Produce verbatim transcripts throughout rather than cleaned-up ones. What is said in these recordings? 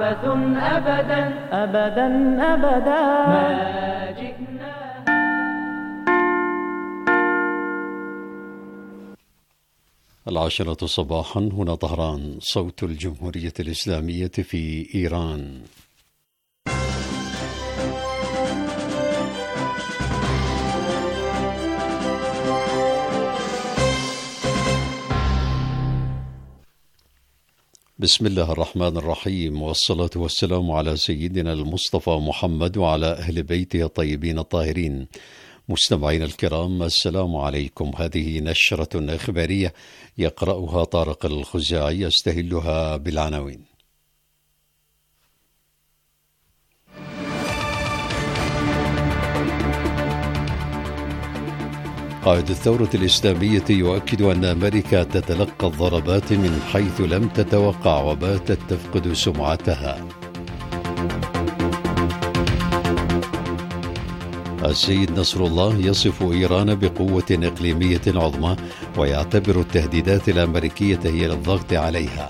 عبث أبدا أبدا أبدا ما جئنا. العاشرة صباحا، هنا طهران، صوت الجمهورية الإسلامية في إيران. بسم الله الرحمن الرحيم، والصلاة والسلام على سيدنا المصطفى محمد وعلى أهل بيته الطيبين الطاهرين. مستمعين الكرام، السلام عليكم. هذه نشرة إخبارية يقرأها طارق الخزاعي، أستهلها بالعناوين. قائد الثورة الإسلامية يؤكد أن أمريكا تتلقى الضربات من حيث لم تتوقع وباتت تفقد سمعتها. السيد نصر الله يصف إيران بقوة إقليمية عظمى ويعتبر التهديدات الأمريكية هي للضغط عليها.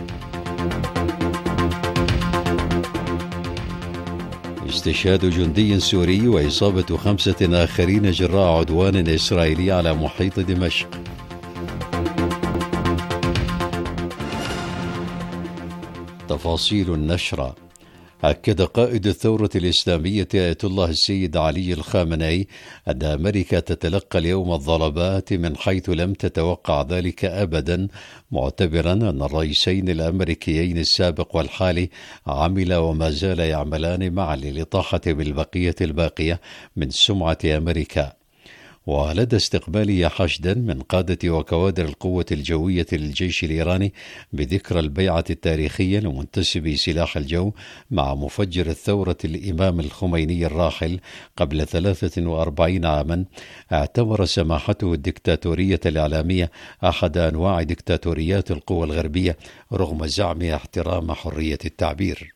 استشهاد جندي سوري وإصابة خمسة آخرين جراء عدوان إسرائيلي على محيط دمشق. تفاصيل النشرة. أكد قائد الثورة الإسلامية آية الله السيد علي الخامنئي أن أمريكا تتلقى اليوم الضربات من حيث لم تتوقع ذلك أبدا، معتبرا أن الرئيسين الأمريكيين السابق والحالي عمل وما زال يعملان معا للإطاحة بالبقية الباقية من سمعة أمريكا. ولدى استقباله حشدا من قادة وكوادر القوة الجوية للجيش الإيراني بذكرى البيعة التاريخية لمنتسبي سلاح الجو مع مفجر الثورة الإمام الخميني الراحل قبل ثلاثة وأربعين عاما، اعتبر سماحته الدكتاتورية الإعلامية أحد أنواع دكتاتوريات القوى الغربية رغم زعمه احترام حرية التعبير.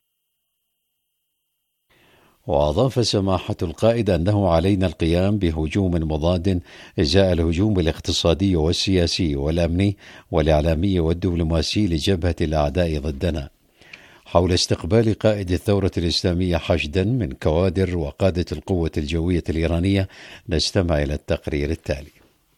وأضاف سماحة القائد أنه علينا القيام بهجوم مضاد إزاء الهجوم الاقتصادي والسياسي والأمني والإعلامي والدبلوماسي لجبهة الأعداء ضدنا. حول استقبال قائد الثورة الإسلامية حشدا من كوادر وقادة القوة الجوية الإيرانية، نستمع إلى التقرير التالي.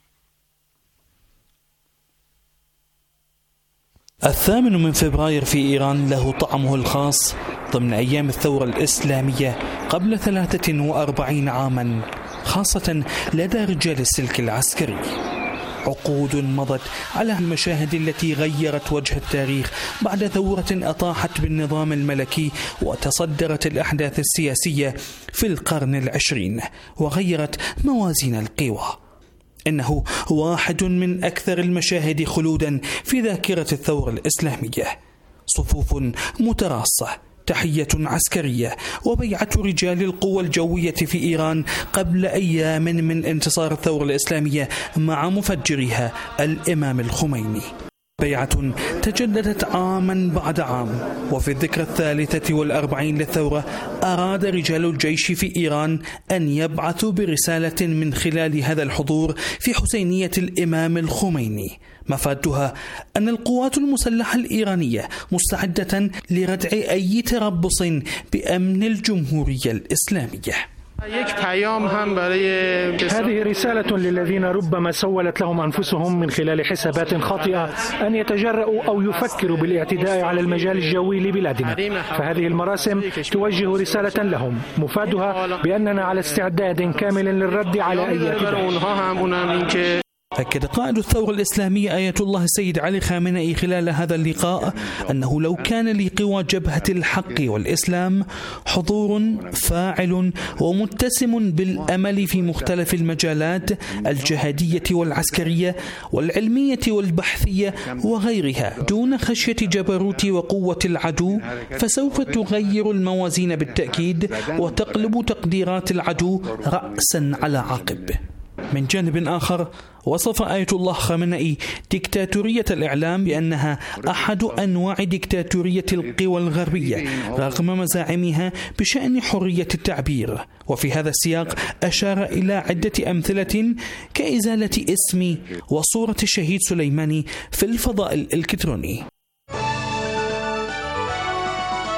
الثامن من فبراير في إيران له طعمه الخاص ضمن أيام الثورة الإسلامية قبل ثلاثة وأربعين عاما، خاصة لدى رجال السلك العسكري. عقود مضت على المشاهد التي غيرت وجه التاريخ بعد ثورة أطاحت بالنظام الملكي وتصدرت الأحداث السياسية في القرن العشرين وغيرت موازين القوى. إنه واحد من أكثر المشاهد خلودا في ذاكرة الثورة الإسلامية. صفوف متراصة، تحية عسكرية، وبيعة رجال القوى الجوية في إيران قبل أيام من انتصار الثورة الإسلامية مع مفجرها الإمام الخميني. بيعة تجددت عاما بعد عام، وفي الذكرى الثالثة والأربعين للثورة أراد رجال الجيش في إيران أن يبعثوا برسالة من خلال هذا الحضور في حسينية الإمام الخميني، مفادها أن القوات المسلحة الإيرانية مستعدة لردع أي تربص بأمن الجمهورية الإسلامية. هذه رسالة للذين ربما سولت لهم أنفسهم من خلال حسابات خاطئة أن يتجرؤوا أو يفكروا بالاعتداء على المجال الجوي لبلادنا، فهذه المراسم توجه رسالة لهم مفادها بأننا على استعداد كامل للرد على أي اعتداء. أكد قائد الثورة الإسلامية آية الله السيد علي خامنئي خلال هذا اللقاء أنه لو كان لقوى جبهة الحق والإسلام حضور فاعل ومتسم بالأمل في مختلف المجالات الجهادية والعسكرية والعلمية والبحثية وغيرها دون خشية جبروت وقوة العدو، فسوف تغير الموازين بالتأكيد وتقلب تقديرات العدو رأسا على عقب. من جانب آخر، وصف آية الله خامنئي ديكتاتورية الإعلام بأنها أحد أنواع ديكتاتورية القوى الغربية رغم مزاعمها بشأن حرية التعبير. وفي هذا السياق أشار إلى عدة أمثلة كإزالة اسم وصورة الشهيد سليماني في الفضاء الإلكتروني.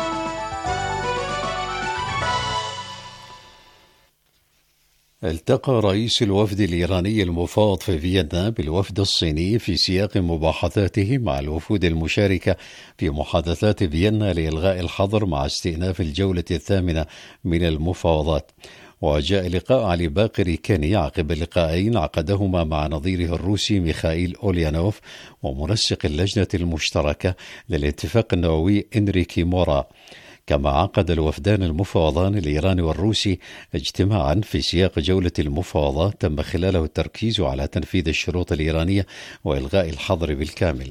التقى رئيس الوفد الإيراني المفاوض في فيينا بالوفد الصيني في سياق مباحثاته مع الوفود المشاركة في محادثات فيينا لإلغاء الحظر مع استئناف الجولة الثامنة من المفاوضات. وجاء لقاء علي باقر كاني عقب لقاءين عقدهما مع نظيره الروسي ميخائيل أوليانوف ومنسق اللجنة المشتركة للاتفاق النووي إنريكي مورا. كما عقد الوفدان المفاوضان الإيراني والروسي اجتماعا في سياق جولة المفاوضات تم خلاله التركيز على تنفيذ الشروط الإيرانية وإلغاء الحظر بالكامل.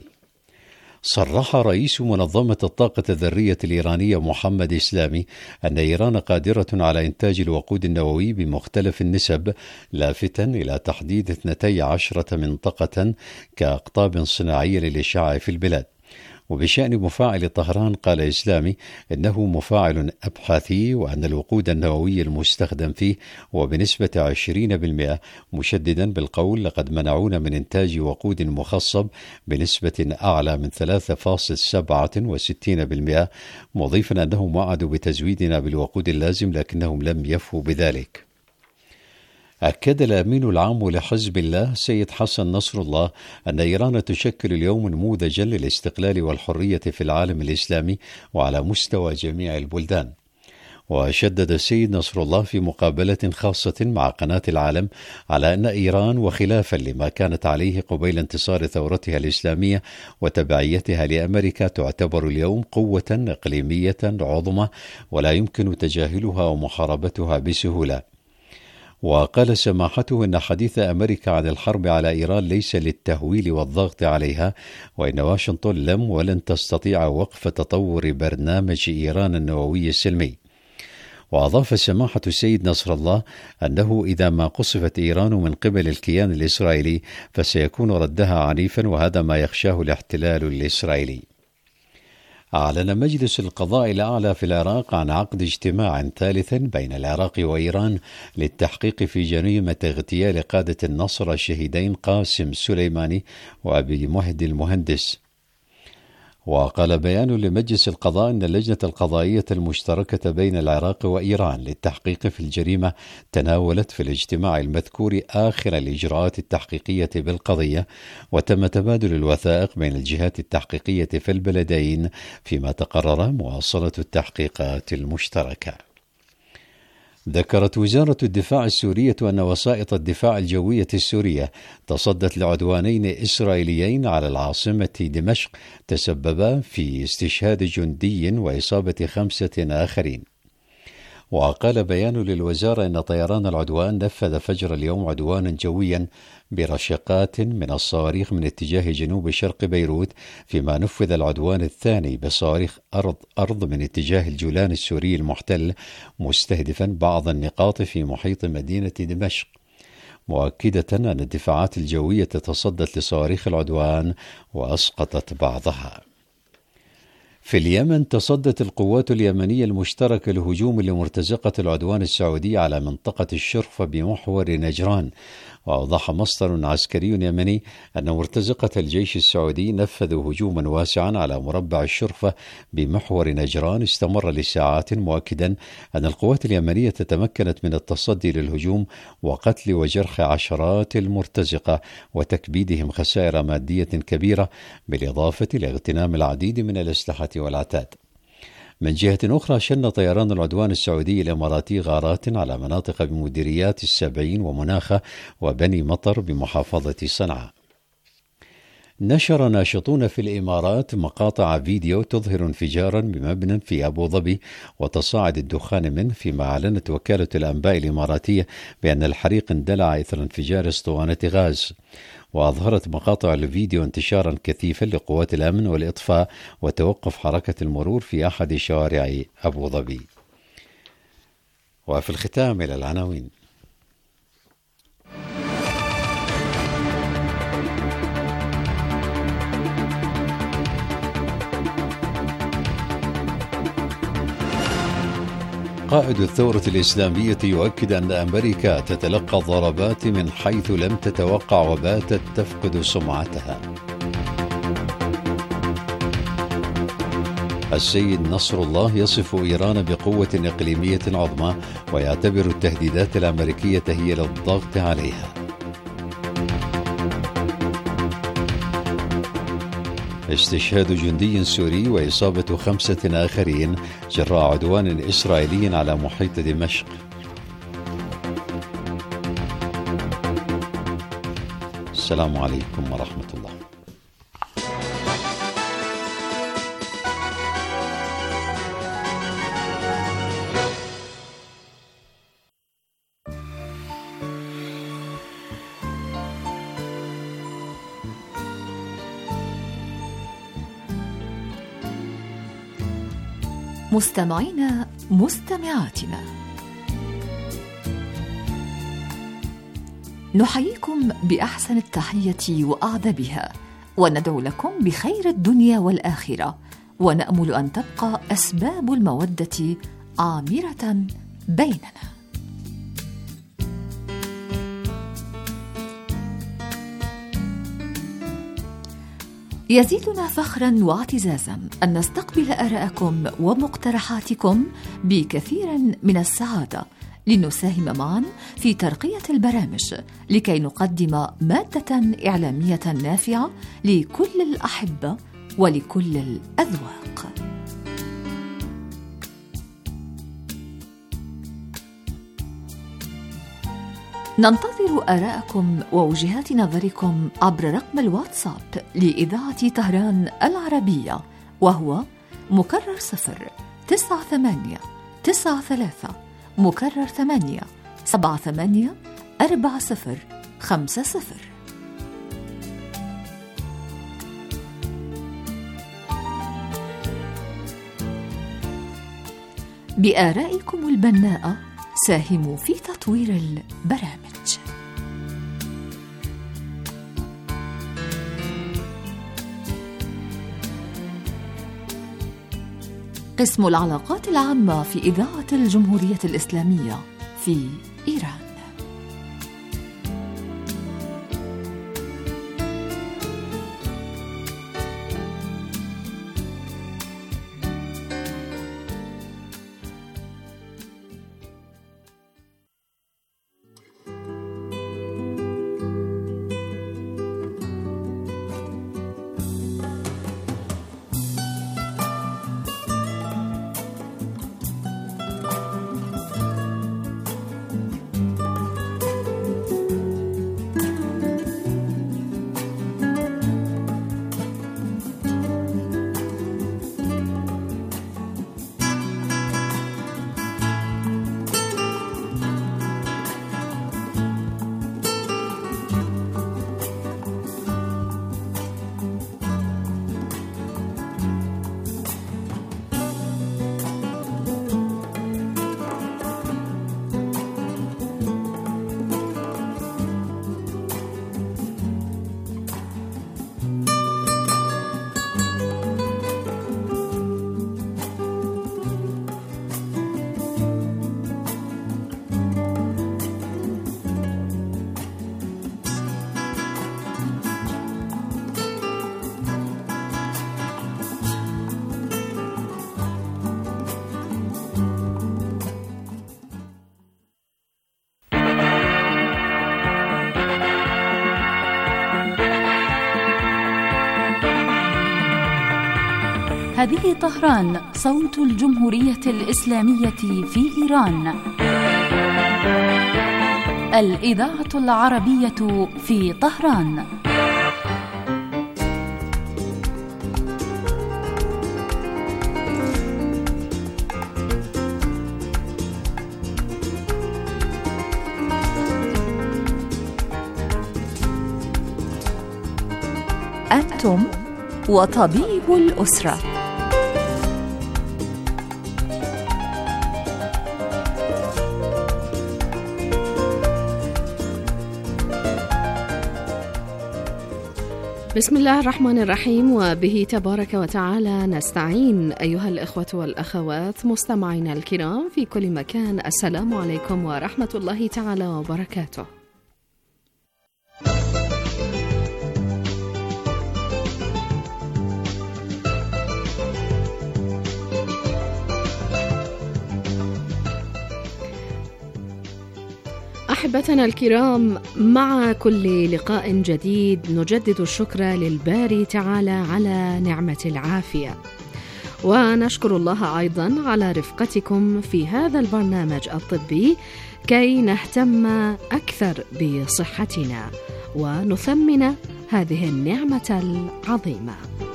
صرح رئيس منظمة الطاقة الذرية الإيرانية محمد إسلامي أن إيران قادرة على إنتاج الوقود النووي بمختلف النسب، لافتا إلى تحديد اثنتي عشرة منطقة كأقطاب صناعية للإشعاع في البلاد. وبشأن مفاعل طهران قال إسلامي إنه مفاعل أبحاثي وأن الوقود النووي المستخدم فيه هو بنسبة عشرين بالمئة، مشددا بالقول لقد منعونا من إنتاج وقود مخصب بنسبة أعلى من ثلاثة فاصلة سبعة وستين بالمئة، مضيفا أنهم وعدوا بتزويدنا بالوقود اللازم لكنهم لم يفوا بذلك. أكد الأمين العام لحزب الله سيد حسن نصر الله أن إيران تشكل اليوم نموذجا للاستقلال والحرية في العالم الإسلامي وعلى مستوى جميع البلدان. وشدد السيد نصر الله في مقابلة خاصة مع قناة العالم على أن إيران وخلافا لما كانت عليه قبيل انتصار ثورتها الإسلامية وتبعيتها لأمريكا تعتبر اليوم قوة إقليمية عظمى ولا يمكن تجاهلها ومحاربتها بسهولة. وقال سماحته إن حديث أمريكا عن الحرب على إيران ليس للتهويل والضغط عليها، وإن واشنطن لم ولن تستطيع وقف تطور برنامج إيران النووي السلمي. وأضاف سماحة السيد نصر الله أنه إذا ما قصفت إيران من قبل الكيان الإسرائيلي فسيكون ردها عنيفا، وهذا ما يخشاه الاحتلال الإسرائيلي. أعلن مجلس القضاء الأعلى في العراق عن عقد اجتماع ثالث بين العراق وإيران للتحقيق في جريمة اغتيال قادة النصر الشهيدين قاسم سليماني وأبي مهدي المهندس. وقال بيان لمجلس القضاء أن اللجنة القضائية المشتركة بين العراق وإيران للتحقيق في الجريمة تناولت في الاجتماع المذكور آخر الإجراءات التحقيقية بالقضية، وتم تبادل الوثائق بين الجهات التحقيقية في البلدين، فيما تقرر مواصلة التحقيقات المشتركة. ذكرت وزارة الدفاع السورية أن وسائط الدفاع الجوية السورية تصدت لعدوانين إسرائيليين على العاصمة دمشق تسببا في استشهاد جندي وإصابة خمسة آخرين. وقال بيان للوزارة أن طيران العدوان نفذ فجر اليوم عدوانا جويا برشقات من الصواريخ من اتجاه جنوب شرق بيروت، فيما نفذ العدوان الثاني بصواريخ أرض أرض من اتجاه الجولان السوري المحتل، مستهدفا بعض النقاط في محيط مدينة دمشق، مؤكدة أن الدفاعات الجوية تصدت لصواريخ العدوان وأسقطت بعضها. في اليمن تصدت القوات اليمنية المشتركة لهجوم لمرتزقة العدوان السعودي على منطقة الشرفة بمحور نجران. وأوضح مصدر عسكري يمني أن مرتزقة الجيش السعودي نفذوا هجوما واسعا على مربع الشرفة بمحور نجران استمر لساعات، مؤكدا أن القوات اليمنية تمكنت من التصدي للهجوم وقتل وجرح عشرات المرتزقة وتكبيدهم خسائر مادية كبيرة، بالإضافة لاغتنام العديد من الأسلحة والعتاد. من جهة أخرى شن طيران العدوان السعودي الإماراتي غارات على مناطق بمديريات السبعين ومناخة وبني مطر بمحافظة صنعاء. نشر ناشطون في الإمارات مقاطع فيديو تظهر انفجارا بمبنى في أبو ظبي وتصاعد الدخان منه، فيما أعلنت وكالة الأنباء الإماراتية بأن الحريق اندلع إثر انفجار اسطوانة غاز. وأظهرت مقاطع الفيديو انتشارا كثيفا لقوات الأمن والإطفاء وتوقف حركة المرور في أحد شوارع أبو ظبي. وفي الختام إلى العناوين. قائد الثورة الإسلامية يؤكد أن أمريكا تتلقى الضربات من حيث لم تتوقع وباتت تفقد سمعتها. السيد نصر الله يصف إيران بقوة إقليمية عظمى ويعتبر التهديدات الأمريكية هي للضغط عليها. استشهاد جندي سوري وإصابة خمسة آخرين جراء عدوان إسرائيلي على محيط دمشق. السلام عليكم ورحمة الله. مستمعينا مستمعاتنا، نحييكم بأحسن التحية وأعذبها، وندعو لكم بخير الدنيا والآخرة، ونأمل أن تبقى أسباب المودة عامرة بيننا. يزيدنا فخرا واعتزازا أن نستقبل آراءكم ومقترحاتكم بكثير من السعادة، لنساهم معا في ترقية البرامج لكي نقدم مادة إعلامية نافعة لكل الأحبة ولكل الأذواق. ننتظر آراءكم ووجهات نظركم عبر رقم الواتساب لإذاعة طهران العربية، وهو مكرر صفر تسعة ثمانية تسعة ثلاثة مكرر ثمانية سبعة ثمانية أربعة صفر خمسة صفر. بآرائكم البناءة ساهموا في تطوير البرامج. قسم العلاقات العامة في إذاعة الجمهورية الإسلامية في إيران. هذه طهران، صوت الجمهورية الإسلامية في إيران، الإذاعة العربية في طهران. أنتم وطبيب الأسرة. بسم الله الرحمن الرحيم، وبه تبارك وتعالى نستعين. أيها الإخوة والأخوات مستمعينا الكرام في كل مكان، السلام عليكم ورحمة الله تعالى وبركاته. أحبتنا الكرام، مع كل لقاء جديد نجدد الشكر للباري تعالى على نعمة العافية، ونشكر الله أيضا على رفقتكم في هذا البرنامج الطبي كي نهتم أكثر بصحتنا ونثمن هذه النعمة العظيمة.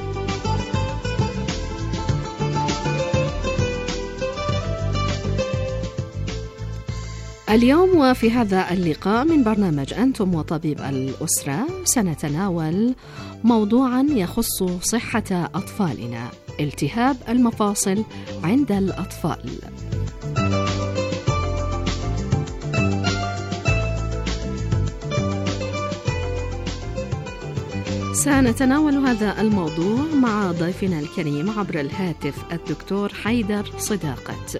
اليوم وفي هذا اللقاء من برنامج أنتم وطبيب الأسرة سنتناول موضوعا يخص صحة أطفالنا، التهاب المفاصل عند الأطفال. سنتناول هذا الموضوع مع ضيفنا الكريم عبر الهاتف الدكتور حيدر صداقة.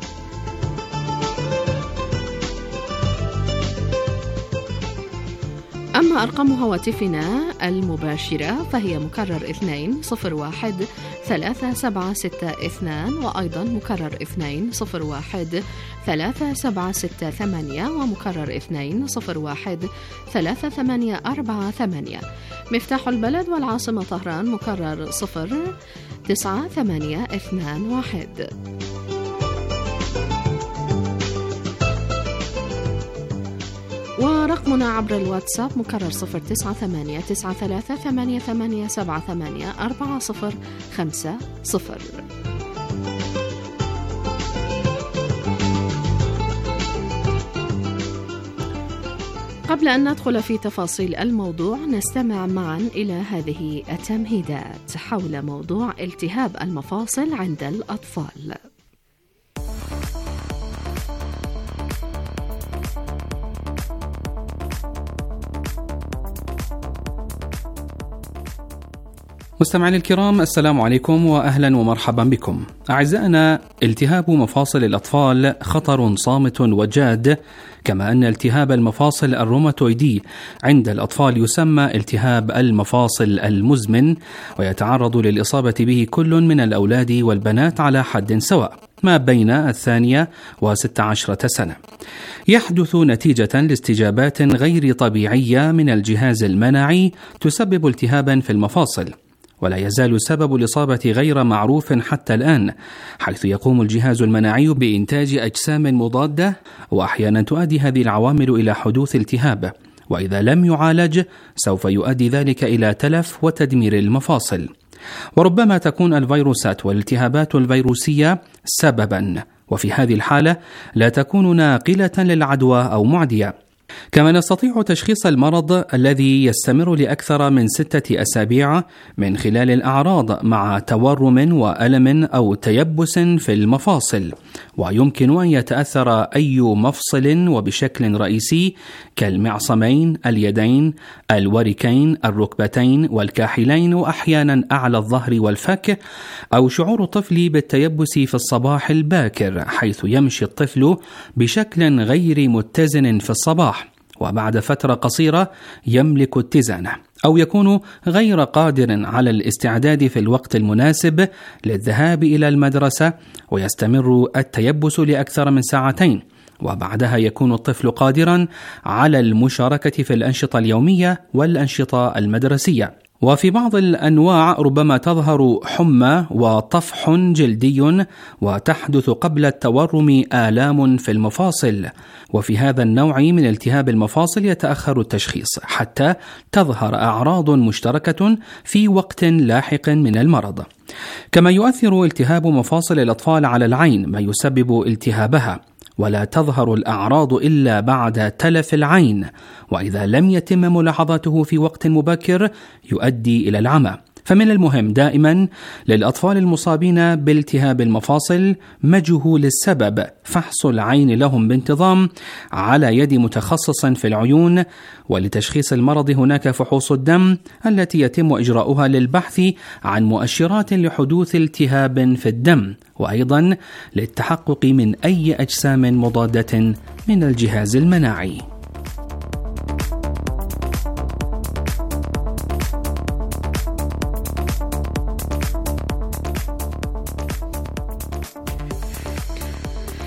أما أرقام هواتفنا المباشرة فهي مكرر اثنين صفر واحد ثلاثة سبعة ستة اثنان، وأيضا مكرر اثنين صفر واحد ثلاثة سبعة ستة ثمانية، ومكرر اثنين صفر واحد ثلاثة ثمانية أربعة ثمانية. مفتاح البلد والعاصمة طهران مكرر صفر تسعة ثمانية اثنان واحد. ورقمنا عبر الواتساب مكرر صفر تسعة ثمانية تسعة ثلاثة ثمانية ثمانية سبعة ثمانية أربعة صفر خمسة صفر. قبل أن ندخل في تفاصيل الموضوع نستمع معا إلى هذه التمهيدات حول موضوع التهاب المفاصل عند الأطفال. مستمعينا الكرام، السلام عليكم وأهلا ومرحبا بكم. أعزائنا، التهاب مفاصل الأطفال خطر صامت وجاد، كما أن التهاب المفاصل الروماتويدي عند الأطفال يسمى التهاب المفاصل المزمن، ويتعرض للإصابة به كل من الأولاد والبنات على حد سواء ما بين الثانية وستة عشرة سنة. يحدث نتيجة لاستجابات غير طبيعية من الجهاز المناعي تسبب التهابا في المفاصل، ولا يزال سبب الإصابة غير معروف حتى الآن، حيث يقوم الجهاز المناعي بإنتاج أجسام مضادة، وأحيانا تؤدي هذه العوامل إلى حدوث التهاب، وإذا لم يعالج سوف يؤدي ذلك إلى تلف وتدمير المفاصل. وربما تكون الفيروسات والالتهابات الفيروسية سببا، وفي هذه الحالة لا تكون ناقلة للعدوى أو معدية. كما نستطيع تشخيص المرض الذي يستمر لأكثر من ستة أسابيع من خلال الأعراض مع تورم وألم أو تيبس في المفاصل، ويمكن أن يتأثر أي مفصل وبشكل رئيسي كالمعصمين، اليدين، الوركين، الركبتين والكاحلين، وأحيانا أعلى الظهر والفك، أو شعور الطفل بالتيبس في الصباح الباكر حيث يمشي الطفل بشكل غير متزن في الصباح، وبعد فترة قصيرة يملك اتزانه، أو يكون غير قادر على الاستعداد في الوقت المناسب للذهاب إلى المدرسة، ويستمر التيبس لأكثر من ساعتين، وبعدها يكون الطفل قادرا على المشاركة في الأنشطة اليومية والأنشطة المدرسية. وفي بعض الأنواع ربما تظهر حمى وطفح جلدي، وتحدث قبل التورم آلام في المفاصل. وفي هذا النوع من التهاب المفاصل يتأخر التشخيص حتى تظهر أعراض مشتركة في وقت لاحق من المرض. كما يؤثر التهاب مفاصل الأطفال على العين ما يسبب التهابها، ولا تظهر الأعراض إلا بعد تلف العين، وإذا لم يتم ملاحظته في وقت مبكر يؤدي إلى العمى. فمن المهم دائما للأطفال المصابين بالتهاب المفاصل مجهول السبب فحص العين لهم بانتظام على يد متخصص في العيون. ولتشخيص المرض هناك فحوص الدم التي يتم إجراؤها للبحث عن مؤشرات لحدوث التهاب في الدم، وأيضا للتحقق من أي أجسام مضادة من الجهاز المناعي.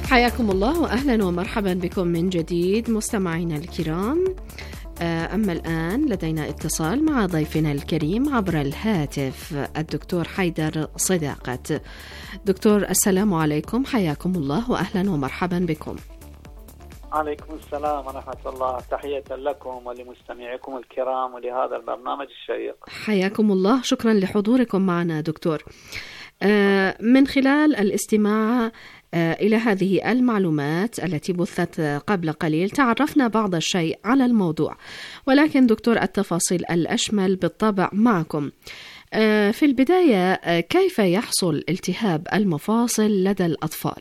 حياكم الله وأهلا ومرحبا بكم من جديد مستمعينا الكرام. أما الآن لدينا اتصال مع ضيفنا الكريم عبر الهاتف الدكتور حيدر صداقة. دكتور السلام عليكم، حياكم الله وأهلا ومرحبا بكم. عليكم السلام ورحمة الله، تحية لكم ولمستمعيكم الكرام ولهذا البرنامج الشيق. حياكم الله، شكرا لحضوركم معنا دكتور. من خلال الاستماع إلى هذه المعلومات التي بثت قبل قليل تعرفنا بعض الشيء على الموضوع، ولكن دكتور التفاصيل الأشمل بالطبع معكم. في البداية، كيف يحصل التهاب المفاصل لدى الأطفال؟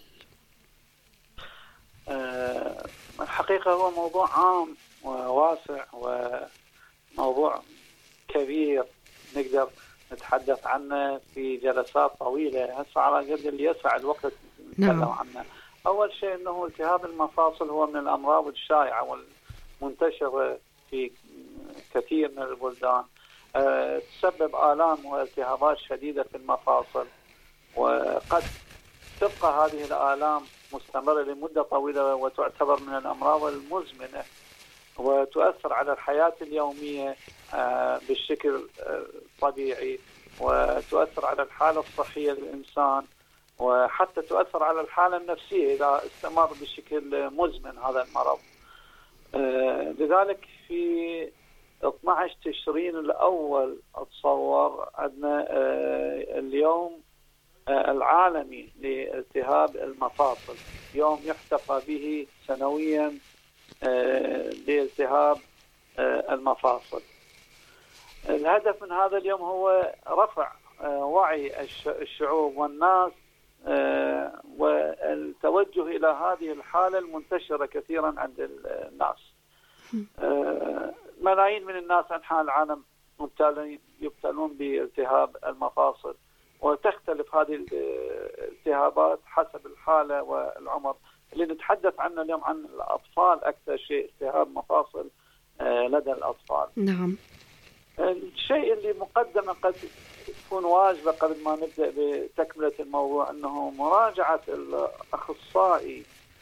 الحقيقة هو موضوع عام وواسع وموضوع كبير نقدر نتحدث عنه في جلسات طويلة، هسه على قد اللي يسع الوقت نتكلم نعم. عنه. أول شيء أنه التهاب المفاصل هو من الأمراض الشائعة والمنتشرة في كثير من البلدان، أه تسبب آلام والتهابات شديدة في المفاصل، وقد تبقى هذه الآلام مستمرة لمدة طويلة وتعتبر من الأمراض المزمنة وتؤثر على الحياة اليومية أه بالشكل الطبيعي، وتؤثر على الحالة الصحية للإنسان، وحتى تؤثر على الحالة النفسية إذا استمر بشكل مزمن هذا المرض. آه لذلك في اثني عشر تشرين الأول أتصور عندنا آه اليوم آه العالمي لالتهاب المفاصل، يوم يحتفى به سنويا آه لالتهاب آه المفاصل. الهدف من هذا اليوم هو رفع آه وعي الشعوب والناس آه والتوجه إلى هذه الحالة المنتشرة كثيرا عند الناس. آه ملايين من الناس أنحاء العالم يبتلون بالتهاب المفاصل، وتختلف هذه الالتهابات حسب الحالة والعمر. اللي نتحدث عنه اليوم عن الأطفال أكثر شيء، التهاب مفاصل آه لدى الأطفال. نعم. الشيء اللي مقدمة قد تكون واجبة قبل ما نبدأ بتكملة الموضوع، أنه مراجعة الأخصائي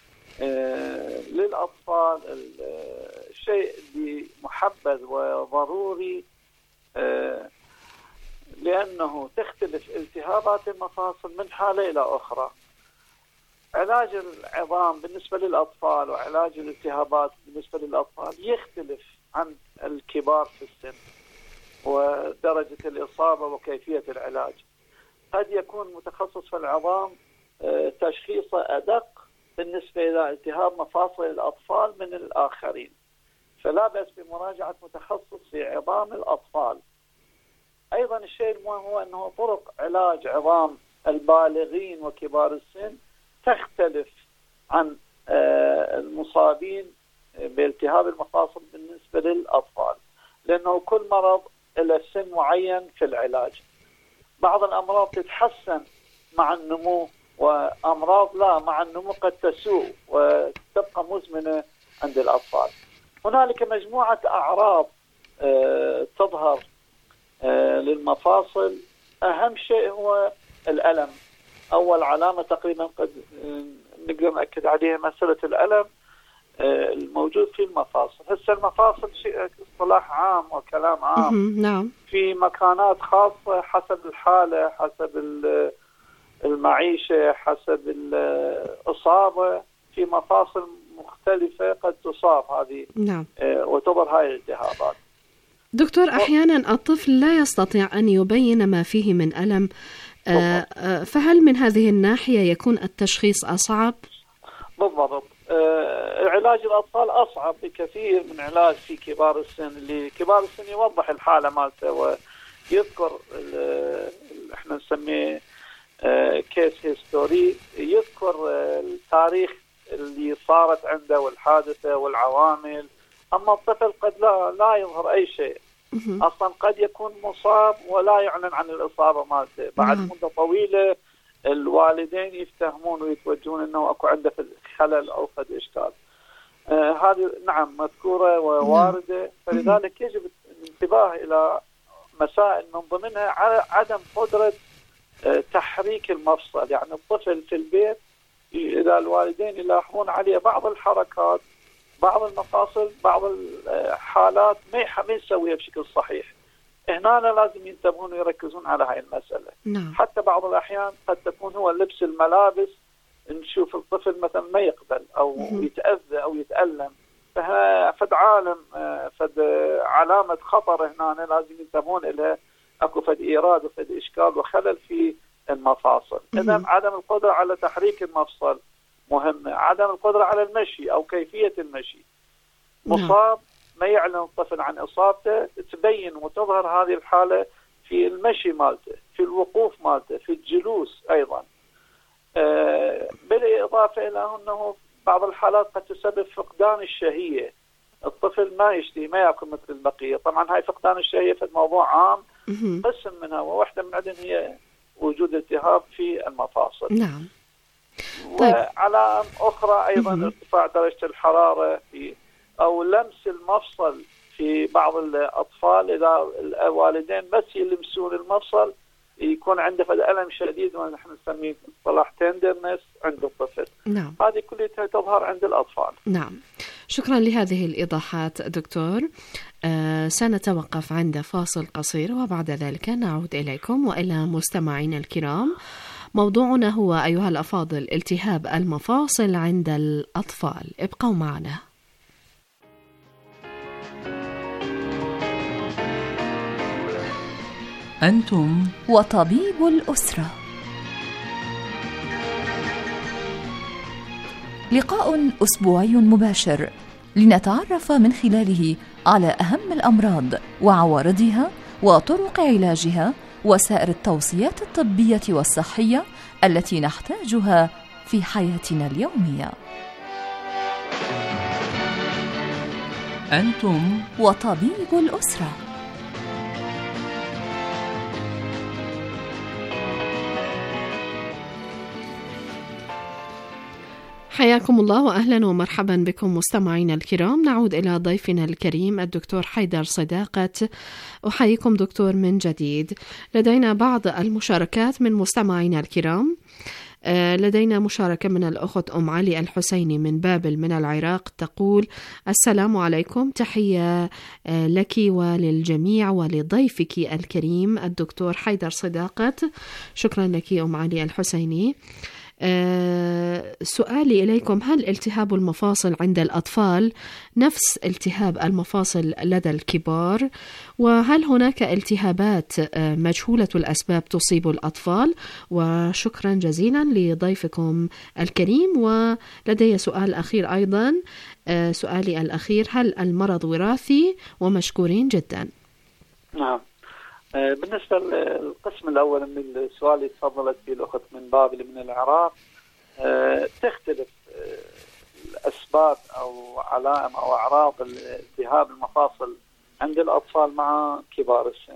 للأطفال الشيء اللي محبذ وضروري، لأنه تختلف التهابات المفاصل من حالة إلى أخرى. علاج العظام بالنسبة للأطفال وعلاج الالتهابات بالنسبة للأطفال يختلف عن الكبار في السن، ودرجة الإصابة وكيفية العلاج. قد يكون متخصص في العظام تشخيصه أدق بالنسبة إلى التهاب مفاصل الأطفال من الآخرين، فلا بأس بمراجعة متخصص في عظام الأطفال. أيضا الشيء المهم هو أنه طرق علاج عظام البالغين وكبار السن تختلف عن المصابين بالتهاب المفاصل بالنسبة للأطفال، لأنه كل مرض له سن معين في العلاج. بعض الأمراض تتحسن مع النمو، وأمراض لا مع النمو قد تسوء وتبقى مزمنة عند الأطفال. هنالك مجموعة أعراض آه تظهر آه للمفاصل. أهم شيء هو الألم، أول علامة تقريبا قد نقدر نأكد عليها مسألة الألم الموجود في المفاصل. هسه المفاصل شيء اصطلاح عام وكلام عام. نعم. في مكانات خاصة حسب الحالة، حسب المعيشة، حسب الإصابة، في مفاصل مختلفة قد تصاب هذه. نعم. وتظهر هاي الالتهابات. دكتور، أحيانا الطفل لا يستطيع أن يبين ما فيه من ألم، فهل من هذه الناحية يكون التشخيص أصعب؟ بالضبط. آه، علاج الأطفال أصعب بكثير من علاج في كبار السن. اللي كبار السن يوضح الحالة مالته ويذكر احنا نسميه كيس هيستوري، يذكر آه التاريخ اللي صارت عنده والحادثة والعوامل. أما الطفل قد لا لا يظهر أي شيء أصلا، قد يكون مصاب ولا يعلن عن الإصابة مالته. بعد مدة طويلة الوالدين يفتهمون ويتوجهون انه اكو عنده في خلل او قد اشكال. آه هذه نعم مذكوره ووارده، فلذلك يجب الانتباه الى مسائل من ضمنها عدم قدره آه تحريك المفصل. يعني الطفل في البيت إذا الوالدين يلاحظون عليه بعض الحركات، بعض المفاصل، بعض الحالات ما ما يسويها بشكل صحيح، هنا لازم ينتبهون ويركزون على هاي المسألة. نعم. حتى بعض الأحيان قد تكون هو لبس الملابس، نشوف الطفل مثلا ما يقبل أو م- يتأذى أو يتألم، فد عالم فد علامة خطر هنا لازم ينتبهون إلها، أكو فد إيراد وفد إشكال وخلل في المفاصل. إذا عدم القدرة على تحريك المفصل مهمة، عدم القدرة على المشي أو كيفية المشي. مصاب ما يعلن الطفل عن إصابته، تبين وتظهر هذه الحالة في المشي مالته، في الوقوف مالته، في الجلوس أيضا. آه بالإضافة إلى أنه بعض الحالات قد تسبب فقدان الشهية، الطفل ما يشتهي ما يأكل مثل البقية. طبعا هاي فقدان الشهية في الموضوع عام، قسم منها وواحدة من عدن هي وجود التهاب في المفاصل. نعم. طيب. وعلامة أخرى أيضا م- ارتفاع درجة الحرارة في أو لمس المفصل في بعض الأطفال. إذا الوالدين بس يلمسون المفصل يكون عنده ألم شديد ونحن نسميه مصطلح تندرنس عند الطفل. نعم. هذه كلها تظهر عند الأطفال. نعم. شكرا لهذه الإيضاحات دكتور. آه سنتوقف عند فاصل قصير وبعد ذلك نعود إليكم وإلى مستمعينا الكرام. موضوعنا هو أيها الأفاضل التهاب المفاصل عند الأطفال. ابقوا معنا. أنتم وطبيب الأسرة. لقاء أسبوعي مباشر لنتعرف من خلاله على أهم الأمراض وعوارضها وطرق علاجها وسائر التوصيات الطبية والصحية التي نحتاجها في حياتنا اليومية. أنتم وطبيب الأسرة. حياكم الله وأهلا ومرحبا بكم مستمعينا الكرام. نعود إلى ضيفنا الكريم الدكتور حيدر صداقة. أحييكم دكتور من جديد. لدينا بعض المشاركات من مستمعينا الكرام. لدينا مشاركة من الأخت أم علي الحسيني من بابل من العراق، تقول: السلام عليكم، تحية لك وللجميع ولضيفك الكريم الدكتور حيدر صداقة. شكرا لك أم علي الحسيني. أه سؤالي إليكم: هل التهاب المفاصل عند الأطفال نفس التهاب المفاصل لدى الكبار؟ وهل هناك التهابات مجهولة الأسباب تصيب الأطفال؟ وشكرا جزيلا لضيفكم الكريم. ولدي سؤال أخير أيضا، أه سؤالي الأخير: هل المرض وراثي؟ ومشكورين جدا. نعم. بالنسبة للقسم الأول من السؤال اللي تفضلت فيه الأخت من بابل من العراق، تختلف الأسباب أو علائم أو أعراض التهاب المفاصل عند الأطفال مع كبار السن.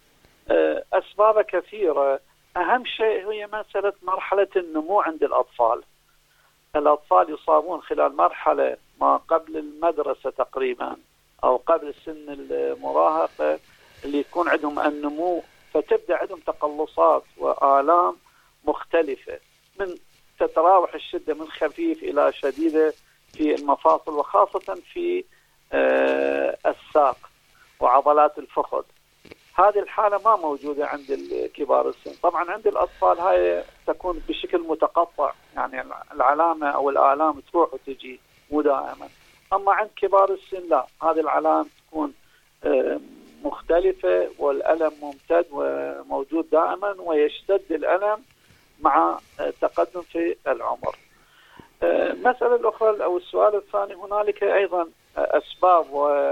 أسباب كثيرة، أهم شيء هي مسألة مرحلة النمو عند الأطفال. الأطفال يصابون خلال مرحلة ما قبل المدرسة تقريبا أو قبل سن المراهقة اللي يكون عندهم النمو، فتبدأ عندهم تقلصات وآلام مختلفة، من تتراوح الشدة من خفيف إلى شديدة في المفاصل، وخاصة في آه الساق وعضلات الفخذ. هذه الحالة ما موجودة عند الكبار السن. طبعا عند الأطفال هاي تكون بشكل متقطع، يعني العلامة أو الآلام تروح وتجي مو دائما. أما عند كبار السن لا، هذه العلامة تكون آه مختلفة والألم ممتد وموجود دائما، ويشتد الألم مع تقدم في العمر. المسألة الأخرى أو السؤال الثاني، هنالك أيضا أسباب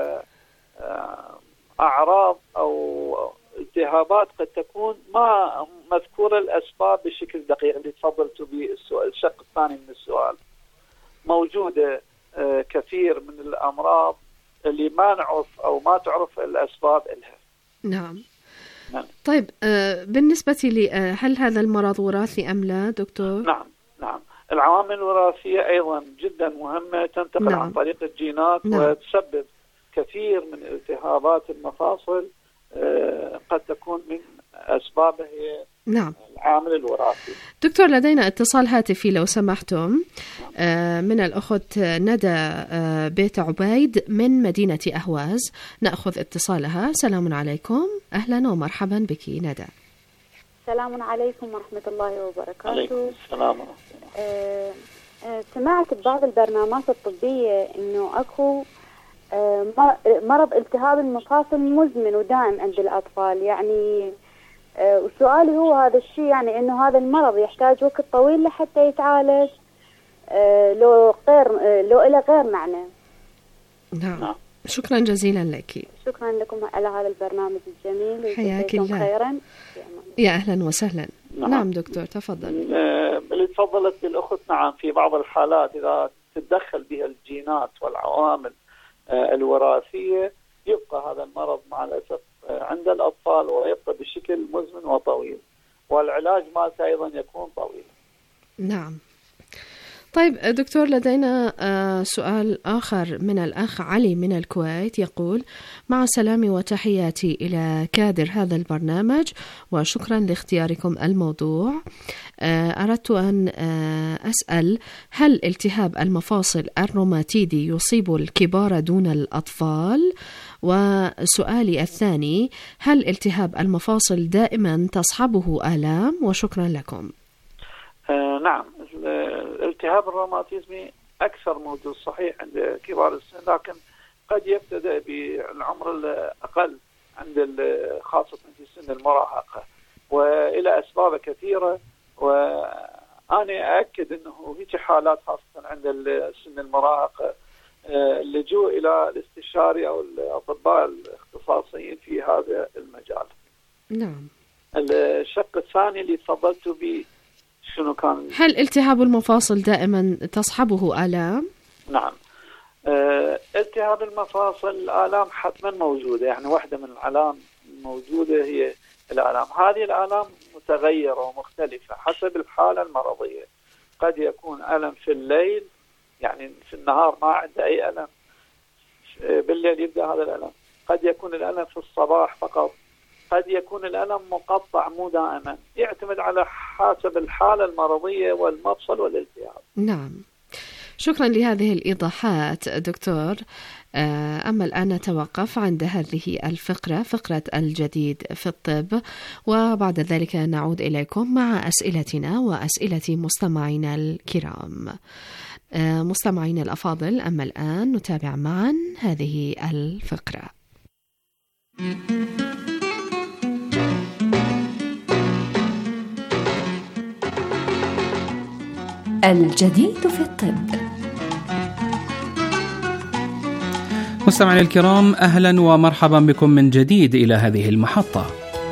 وأعراض أو التهابات قد تكون ما مذكورة الأسباب بشكل دقيق اللي تفضلت به السؤال. الشق الثاني من السؤال موجودة كثير من الأمراض اللي ما نعرف أو ما تعرف الأسباب لها. نعم. نعم. طيب آه بالنسبة لي آه هل هذا المرض وراثي أم لا دكتور؟ نعم نعم. العوامل الوراثية أيضا جدا مهمة، تنتقل نعم. عن طريق الجينات نعم. وتسبب كثير من التهابات المفاصل. آه قد تكون من أسبابها هي نعم. العامل الوراثي. دكتور لدينا اتصال هاتفي لو سمحتم من الأخت ندى بيت عبيد من مدينة أهواز، نأخذ اتصالها. سلام عليكم، أهلا ومرحبا بك ندى. السلام عليكم ورحمة الله وبركاته. عليكم السلام ورحمة الله. أه أه سمعت ببعض البرنامج الطبية إنه أكو أه مرض التهاب المفاصل مزمن ودائم عند الأطفال، يعني أه وسؤالي هو هذا الشيء، يعني إنه هذا المرض يحتاج وقت طويل لحتى يتعالج أه لو غير أه لو إلى غير معنى. نعم. شكرا جزيلا لك. شكرا لكم على هذا البرنامج الجميل، حياك الله. خيرا. يا أهلا وسهلا. نعم, نعم دكتور تفضل. اللي تفضلت بالأخت، نعم في بعض الحالات إذا تتدخل بها الجينات والعوامل الوراثية يبقى هذا المرض مع الأسف عند الأطفال ويبقى بشكل مزمن وطويل، والعلاج مالته أيضا يكون طويل. نعم. طيب دكتور لدينا سؤال آخر من الأخ علي من الكويت، يقول: مع سلامي وتحياتي إلى كادر هذا البرنامج وشكرا لاختياركم الموضوع. أردت أن أسأل: هل التهاب المفاصل الروماتيدي يصيب الكبار دون الأطفال؟ وسؤالي الثاني: هل التهاب المفاصل دائما تصحبه آلام؟ وشكرا لكم. آه نعم، الالتهاب الروماتيزمي أكثر موجود صحيح عند كبار السن، لكن قد يبتدأ بالعمر الأقل عند خاصة في سن المراهقة، وإلى أسباب كثيرة، وأنا أأكد أنه هيك حالات خاصة عند سن المراهقة اللجوء إلى الاستشاري أو الأطباء الاختصاصيين في هذا المجال. نعم. الشق الثاني اللي تفضلت به شنو كان؟ هل التهاب المفاصل دائما تصحبه آلام؟ نعم. آه، التهاب المفاصل الآلام حتما موجودة، يعني واحدة من الآلام الموجودة هي الآلام. هذه الآلام متغيرة ومختلفة حسب الحالة المرضية. قد يكون ألم في الليل، يعني في النهار ما عنده أي ألم، بالليل يبدأ هذا الألم. قد يكون الألم في الصباح فقط، قد يكون الألم مقطع مو دائما، يعتمد على حسب الحالة المرضية والمفصل والالتهاب. نعم، شكرا لهذه الإيضاحات دكتور. أما الآن نتوقف عند هذه الفقرة، فقرة الجديد في الطب، وبعد ذلك نعود إليكم مع أسئلتنا وأسئلة مستمعينا الكرام. مستمعينا الأفاضل، أما الآن نتابع معا هذه الفقرة. الجديد في الطب. مستمعينا الكرام، أهلا ومرحبا بكم من جديد إلى هذه المحطة.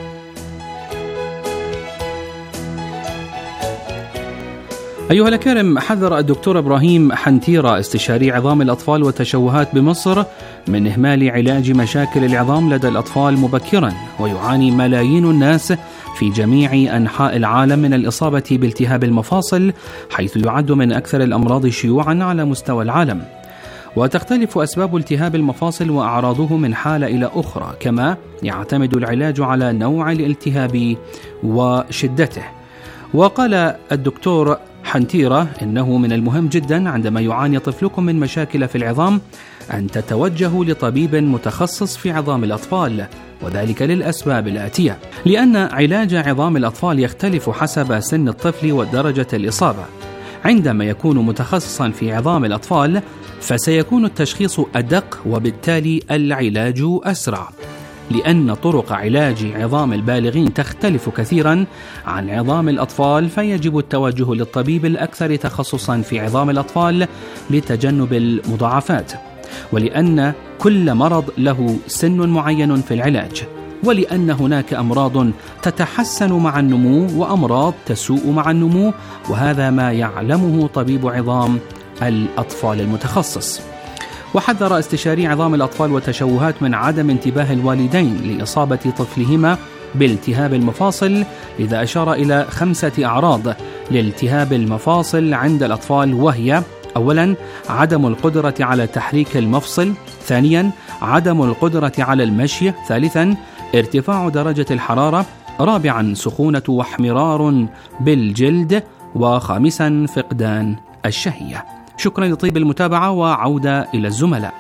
أيها الأكارم، حذر الدكتور إبراهيم حنتيرة استشاري عظام الأطفال والتشوهات بمصر من إهمال علاج مشاكل العظام لدى الأطفال مبكرا، ويعاني ملايين الناس في جميع أنحاء العالم من الإصابة بالتهاب المفاصل، حيث يعد من أكثر الأمراض شيوعا على مستوى العالم. وتختلف أسباب التهاب المفاصل وأعراضه من حالة إلى أخرى، كما يعتمد العلاج على نوع الالتهاب وشدته. وقال الدكتور حنتيرة إنه من المهم جدا عندما يعاني طفلكم من مشاكل في العظام أن تتوجهوا لطبيب متخصص في عظام الأطفال، وذلك للأسباب الآتية: لأن علاج عظام الأطفال يختلف حسب سن الطفل ودرجة الإصابة. عندما يكون متخصصا في عظام الأطفال فسيكون التشخيص أدق، وبالتالي العلاج أسرع، لأن طرق علاج عظام البالغين تختلف كثيرا عن عظام الأطفال، فيجب التوجه للطبيب الأكثر تخصصا في عظام الأطفال لتجنب المضاعفات، ولأن كل مرض له سن معين في العلاج، ولأن هناك أمراض تتحسن مع النمو وأمراض تسوء مع النمو، وهذا ما يعلمه طبيب عظام الأطفال المتخصص. وحذر استشاري عظام الأطفال والتشوهات من عدم انتباه الوالدين لإصابة طفلهما بالتهاب المفاصل، إذا أشار إلى خمسة أعراض لالتهاب المفاصل عند الأطفال، وهي: أولا، عدم القدرة على تحريك المفصل. ثانيا، عدم القدرة على المشي. ثالثا، ارتفاع درجة الحرارة. رابعا سخونة واحمرار بالجلد، وخامسا فقدان الشهية. شكرا لطيب المتابعة، وعودة إلى الزملاء.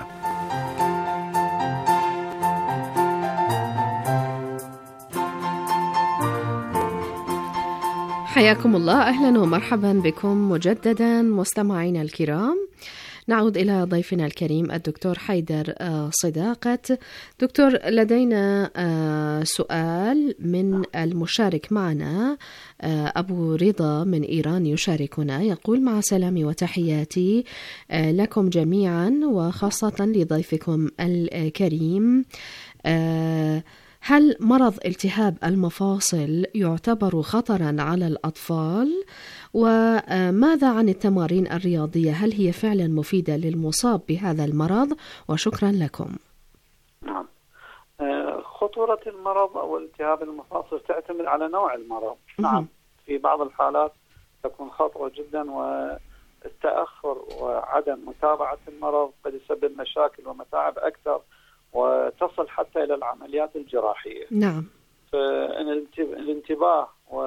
حياكم الله، أهلا ومرحبا بكم مجددا مستمعينا الكرام. نعود إلى ضيفنا الكريم الدكتور حيدر صداقة. دكتور، لدينا سؤال من المشارك معنا أبو رضا من إيران يشاركنا، يقول: مع سلامي وتحياتي لكم جميعا وخاصة لضيفكم الكريم، هل مرض التهاب المفاصل يعتبر خطرا على الأطفال؟ وماذا عن التمارين الرياضية؟ هل هي فعلا مفيدة للمصاب بهذا المرض؟ وشكرا لكم. نعم، خطورة المرض أو التهاب المفاصل تعتمد على نوع المرض. نعم، في بعض الحالات تكون خطرة جدا، والتأخر وعدم متابعة المرض قد يسبب مشاكل ومتاعب أكثر، وتصل حتى إلى العمليات الجراحية. نعم، فالانتباه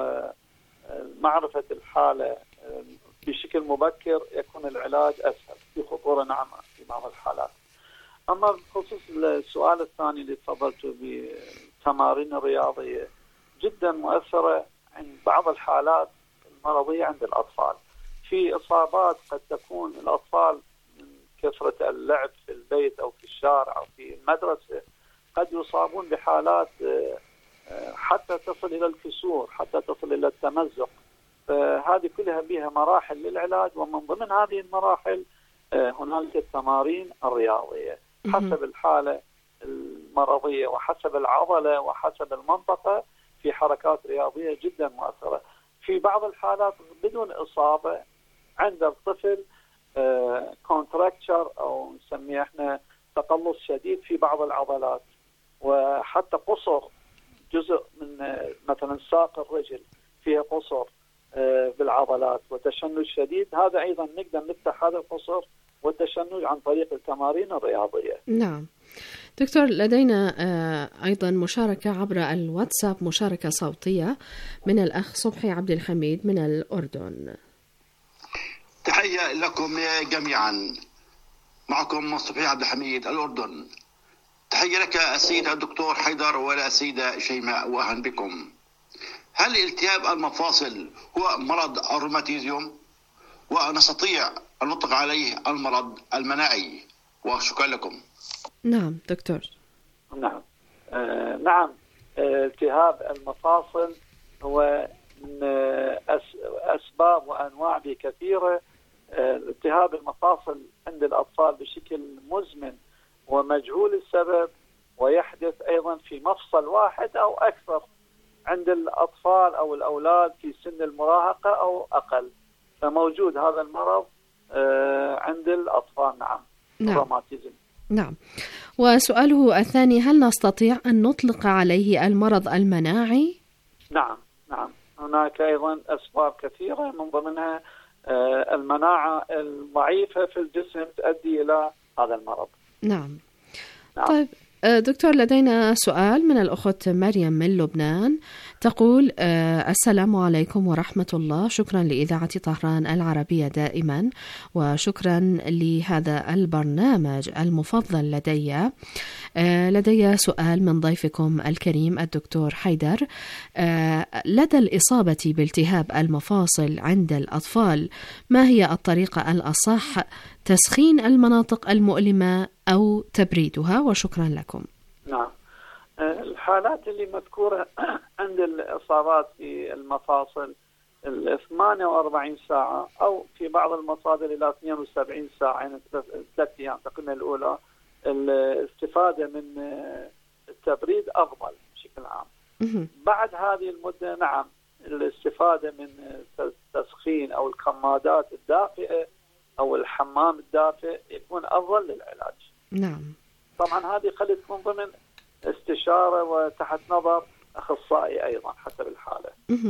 ومعرفة الحالة بشكل مبكر يكون العلاج أسهل. في خطورة نعم في بعض الحالات. أما بخصوص السؤال الثاني اللي تفضلتوا بالتمارين الرياضية، جدا مؤثرة عند بعض الحالات المرضية عند الأطفال. في إصابات قد تكون الأطفال كثرة اللعب في البيت أو في الشارع أو في المدرسة قد يصابون بحالات حتى تصل إلى الكسور، حتى تصل إلى التمزق. فهذه كلها بها مراحل للعلاج، ومن ضمن هذه المراحل هنالك التمارين الرياضية حسب الحالة المرضية وحسب العضلة وحسب المنطقة. في حركات رياضية جدا مؤثرة. في بعض الحالات بدون إصابة عند الطفل كونتراكتشر أو نسميه احنا تقلص شديد في بعض العضلات، وحتى قصر جزء من مثلا ساق الرجل فيها قصر بالعضلات وتشنج شديد. هذا أيضا نقدر نفتح هذا القصر والتشنج عن طريق التمارين الرياضية. نعم دكتور، لدينا أيضا مشاركة عبر الواتساب، مشاركة صوتية من الأخ صبحي عبد الحميد من الأردن. تحية لكم جميعا، معكم صبحي عبد الحميد الأردن. تحية لك السيد الدكتور حيدر والسيدة شيماء، وأهلا بكم. هل التهاب المفاصل هو مرض الروماتيزيوم؟ ونستطيع أن نطلق عليه المرض المناعي؟ وشكرا لكم. نعم دكتور. نعم آه نعم آه التهاب المفاصل هو من أس أسباب وأنواع كثيرة. آه التهاب المفاصل عند الأطفال بشكل مزمن ومجهول السبب، ويحدث أيضا في مفصل واحد أو أكثر عند الأطفال أو الأولاد في سن المراهقة أو أقل. فموجود هذا المرض آه عند الأطفال. نعم. نعم. روماتيزم. نعم. وسؤاله الثاني: هل نستطيع أن نطلق عليه المرض المناعي؟ نعم نعم هناك أيضا أسباب كثيرة، من ضمنها آه المناعة الضعيفة في الجسم تؤدي إلى هذا المرض. نعم. نعم. طيب دكتور، لدينا سؤال من الأخت مريم من لبنان، تقول: آه السلام عليكم ورحمة الله، شكرا لإذاعة طهران العربية دائما، وشكرا لهذا البرنامج المفضل لدي. آه لدي سؤال من ضيفكم الكريم الدكتور حيدر. آه لدى الإصابة بالتهاب المفاصل عند الأطفال، ما هي الطريقة الأصح؟ تسخين المناطق المؤلمة أو تبريدها؟ وشكرا لكم. نعم، الحالات اللي مذكورة عند الإصابات في المفاصل ثمانية وأربعين ساعة أو في بعض المصادر إلى اثنين وسبعين ساعة، يعني ثلاث أيام تقريبا الأولى، الاستفادة من التبريد أفضل بشكل عام. بعد هذه المدة نعم الاستفادة من التسخين أو الكمادات الدافئة أو الحمام الدافئ يكون أفضل للعلاج. نعم. طبعا هذه خلت من ضمن استشارة وتحت نظر أخصائي أيضا حسب الحالة.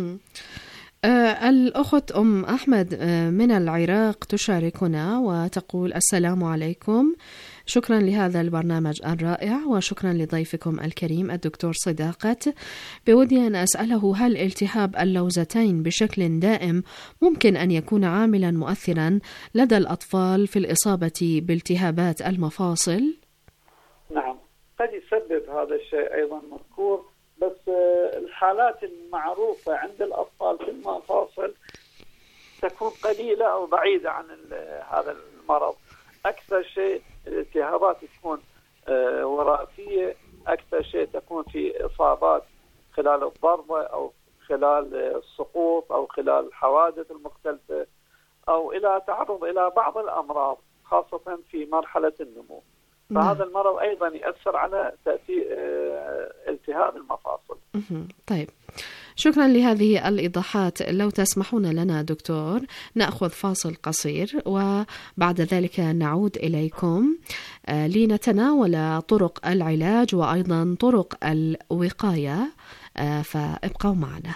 آه الأخت أم أحمد آه من العراق تشاركنا وتقول: السلام عليكم، شكرا لهذا البرنامج الرائع، وشكرا لضيفكم الكريم الدكتور صداقة. بودي أن أسأله، هل التهاب اللوزتين بشكل دائم ممكن أن يكون عاملا مؤثرا لدى الأطفال في الإصابة بالتهابات المفاصل؟ نعم، قد يسبب هذا الشيء أيضا مذكور، بس الحالات المعروفة عند الأطفال في المفاصل تكون قليلة أو بعيدة عن هذا المرض. أكثر شيء الالتهابات تكون وراثية، أكثر شيء تكون في إصابات خلال الضربة أو خلال السقوط أو خلال الحوادث المختلفة أو إلى تعرض إلى بعض الأمراض خاصة في مرحلة النمو. فهذا المرض أيضا يأثر على تأثير التهاب المفاصل. طيب، شكرا لهذه الإيضاحات. لو تسمحون لنا دكتور نأخذ فاصل قصير، وبعد ذلك نعود إليكم لنتناول طرق العلاج وأيضا طرق الوقاية، فابقوا معنا.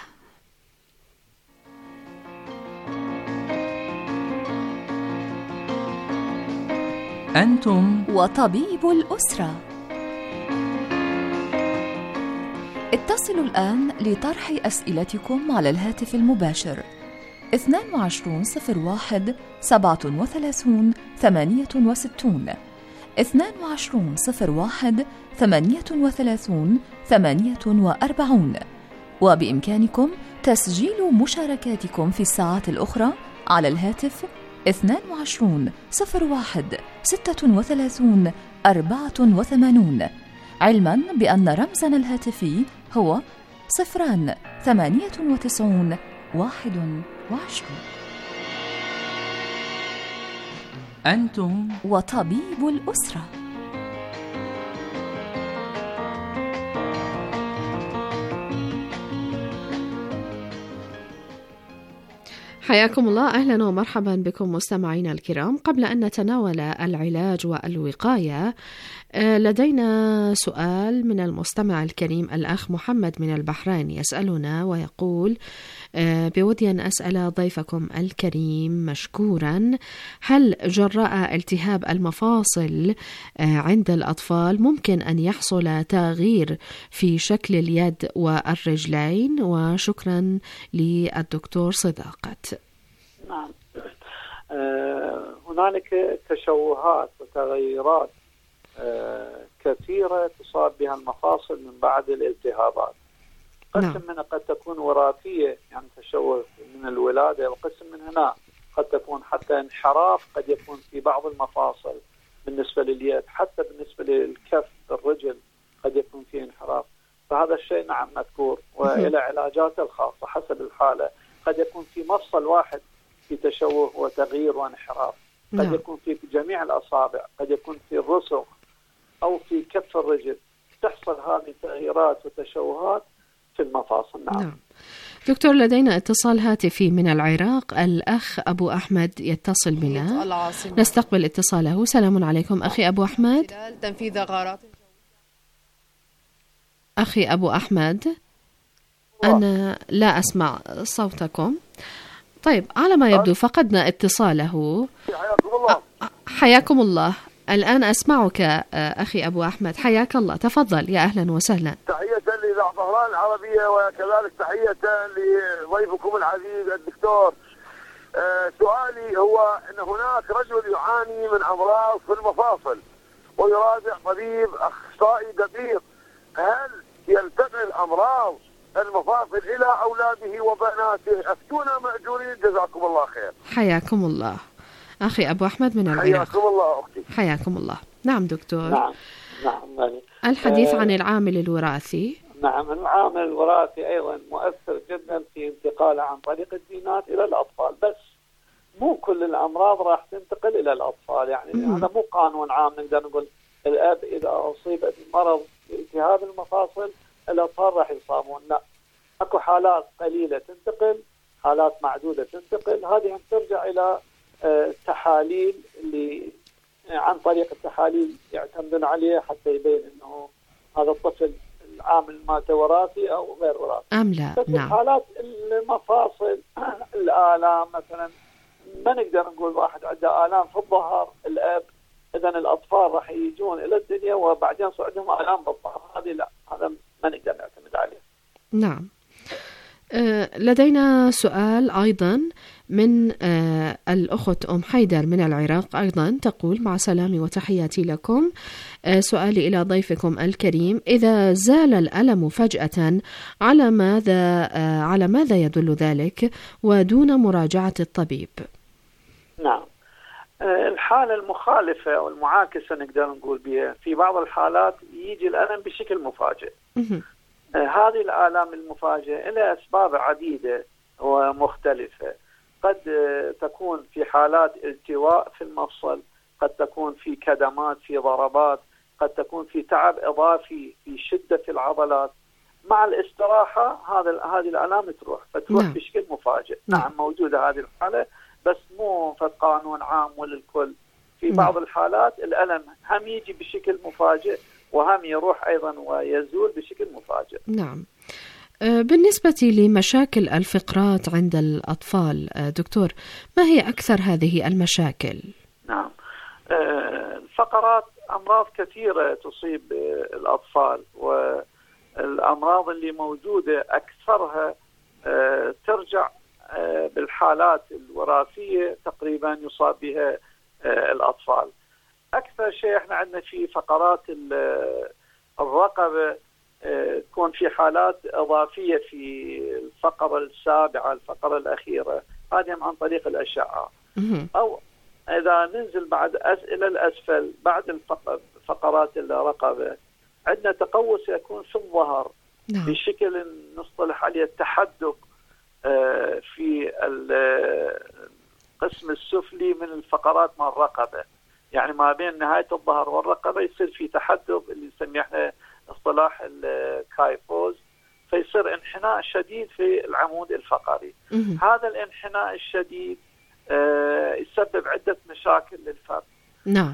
أنتم وطبيب الأسرة. اتصلوا الآن لطرح أسئلتكم على الهاتف المباشر اثنان وعشرين صفر واحد سبعة وثلاثين ثمانية وستين اثنان وعشرين صفر واحد ثمانية وثلاثين ثمانية وأربعين، وبإمكانكم تسجيل مشاركاتكم في الساعات الأخرى على الهاتف اثنان وعشرين صفر واحد ستة وثلاثين أربعة وثمانين، علما بأن رمزنا الهاتفي هو صفران ثمانية وتسعون واحد وعشرين. أنتم وطبيب الأسرة. حياكم الله، أهلا ومرحبا بكم مستمعينا الكرام. قبل أن نتناول العلاج والوقاية، لدينا سؤال من المستمع الكريم الأخ محمد من البحرين يسألنا ويقول: بودي أن أسأل ضيفكم الكريم مشكورا، هل جراء التهاب المفاصل عند الأطفال ممكن أن يحصل تغيير في شكل اليد والرجلين؟ وشكرا للدكتور صداقة. نعم، هنالك تشوهات وتغيرات كثيرة تصاب بها المفاصل من بعد الالتهابات. قسم منها قد تكون وراثية، يعني تشوه من الولادة، وقسم من هنا قد تكون حتى انحراف، قد يكون في بعض المفاصل بالنسبة لليد، حتى بالنسبة للكف الرجل قد يكون في انحراف. فهذا الشيء نعم مذكور، وإلى علاجاته الخاصة حسب الحالة. قد يكون في مفصل واحد في تشوه وتغيير وانحراف، قد نعم. يكون في جميع الأصابع، قد يكون في الرسغ أو في كف الرجل. تحصل هذه التغييرات وتشوهات في المفاصل. نعم. نعم. دكتور، لدينا اتصال هاتفي من العراق، الأخ أبو أحمد يتصل بنا، نستقبل اتصاله. سلام عليكم أخي أبو أحمد. تنفيذ قرارات أخي أبو أحمد، أنا لا أسمع صوتكم. طيب، على ما يبدو فقدنا اتصاله. حياكم الله. حياكم الله، الآن أسمعك أخي أبو أحمد، حياك الله، تفضل يا أهلا وسهلا. تحية لإذاعة طهران العربية، وكذلك تحية لضيفكم العزيز الدكتور. أه سؤالي هو أن هناك رجل يعاني من أمراض في المفاصل ويراجع طبيب أخصائي دقيق، هل ينتقل أمراض المفاصل إلى أولاده وبناته؟ أفتونا مأجورين، جزاكم الله خير. حياكم الله أخي أبو أحمد من العراق. حياكم الله أختي. حياكم الله. نعم دكتور. نعم نعم. الحديث آه عن العامل الوراثي. نعم، العامل الوراثي أيضا مؤثر جدا في انتقاله عن طريق الجينات إلى الأطفال، بس مو كل الأمراض راح تنتقل إلى الأطفال. يعني مم. هذا مو قانون عام نقدر نقول الأب إذا أصيب بمرض التهاب المفاصل الأطفال راح يصابون، لا. أكو حالات قليلة تنتقل، حالات معدودة تنتقل. هذه ترجع إلى التحاليل اللي عن طريق التحاليل يعتمدون عليه حتى يبين انه هذا الطفل العامل مالته وراثي او غير وراثي ام لا. بس نعم. حالات المفاصل الآلام مثلا، ما نقدر نقول واحد عنده آلام في الظهر الاب إذا الأطفال راح يجون إلى الدنيا وبعدين صار عندهم آلام بالظهر. هذه لا، هذا ما نقدر نعتمد عليه. نعم. أه لدينا سؤال أيضا من أه الأخت أم حيدر من العراق، أيضا تقول: مع سلامي وتحياتي لكم، أه سؤالي إلى ضيفكم الكريم: إذا زال الألم فجأة على ماذا أه على ماذا يدل ذلك ودون مراجعة الطبيب؟ نعم، الحالة المخالفة أو المعاكسة نقدر نقول بها، في بعض الحالات يجي الألم بشكل مفاجئ. هذه الآلام المفاجئة لها أسباب عديدة ومختلفة. قد تكون في حالات التواء في المفصل، قد تكون في كدمات، في ضربات، قد تكون في تعب إضافي، في شدة في العضلات. مع الاستراحة هذا هذه الآلام تروح، فتروح نعم. بشكل مفاجئ. نعم. نعم موجودة هذه الحالة، بس مو في قانون عام وللكل. في نعم. بعض الحالات الألم هم يجي بشكل مفاجئ وهم يروح أيضا ويزول بشكل مفاجئ. نعم. بالنسبة لمشاكل الفقرات عند الأطفال دكتور، ما هي أكثر هذه المشاكل؟ نعم، الفقرات أمراض كثيرة تصيب الأطفال، والأمراض اللي موجودة أكثرها ترجع بالحالات الوراثية تقريبا يصاب بها الأطفال. أكثر شيء احنا عندنا في فقرات الرقبة تكون في حالات إضافية في الفقرة السابعة، الفقرة الأخيرة، هذه عن طريق الأشعة. أو إذا ننزل بعد إلى الأسفل بعد فقرات الرقبة عندنا تقوس يكون في الظهر بشكل نصطلح عليه التحدق في القسم السفلي من الفقرات مع الرقبة، يعني ما بين نهاية الظهر والرقبة يصير في تحدق اللي نسميه احنا اصطلاح الكايفوز، فيصير انحناء شديد في العمود الفقري. هذا الانحناء الشديد يسبب عدة مشاكل للفرد. نعم.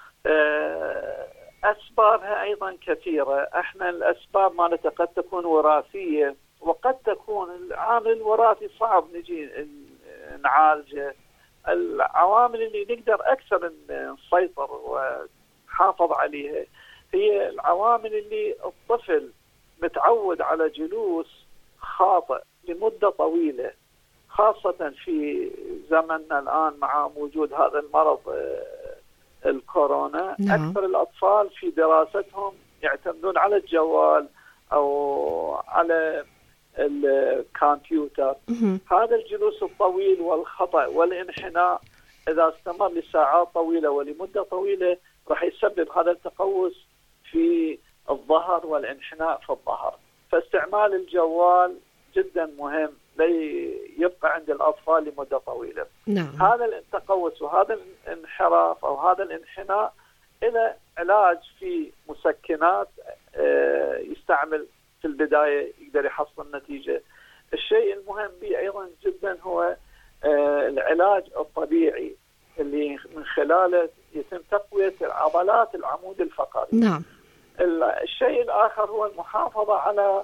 أسبابها أيضا كثيرة. احنا الأسباب مالتها قد تكون وراثية، وقد تكون العامل الوراثي صعب نجي نعالجه. العوامل اللي نقدر أكثر نسيطر ونحافظ عليها هي العوامل اللي الطفل متعود على جلوس خاطئ لمدة طويلة، خاصة في زمننا الآن مع وجود هذا المرض الكورونا. نعم. أكثر الأطفال في دراستهم يعتمدون على الجوال أو على الكمبيوتر. هذا الجلوس الطويل والخطأ والانحناء إذا استمر لساعات طويلة ولمدة طويلة راح يسبب هذا التقوس في الظهر والانحناء في الظهر. فاستعمال الجوال جدا مهم ليبقى عند الأطفال لمدة طويلة. نعم. هذا التقوس وهذا الانحراف أو هذا الانحناء إلى علاج في مسكنات يستعمل في البداية يقدر يحصل نتيجة. الشيء المهم به أيضا جدا هو العلاج الطبيعي اللي من خلاله يتم تقوية عضلات العمود الفقري. نعم. الشيء الآخر هو المحافظة على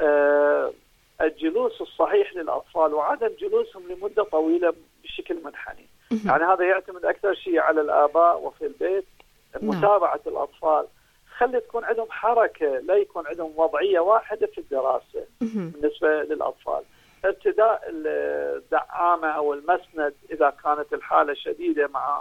الجلوس الصحيح للأطفال وعدم جلوسهم لمدة طويلة بشكل منحني. يعني هذا يعتمد أكثر شيء على الآباء وفي البيت متابعة نعم. الأطفال، خلي تكون عندهم حركة، لا يكون عندهم وضعية واحدة في الدراسة. بالنسبة للأطفال ارتداء الدعامة أو المسند إذا كانت الحالة شديدة مع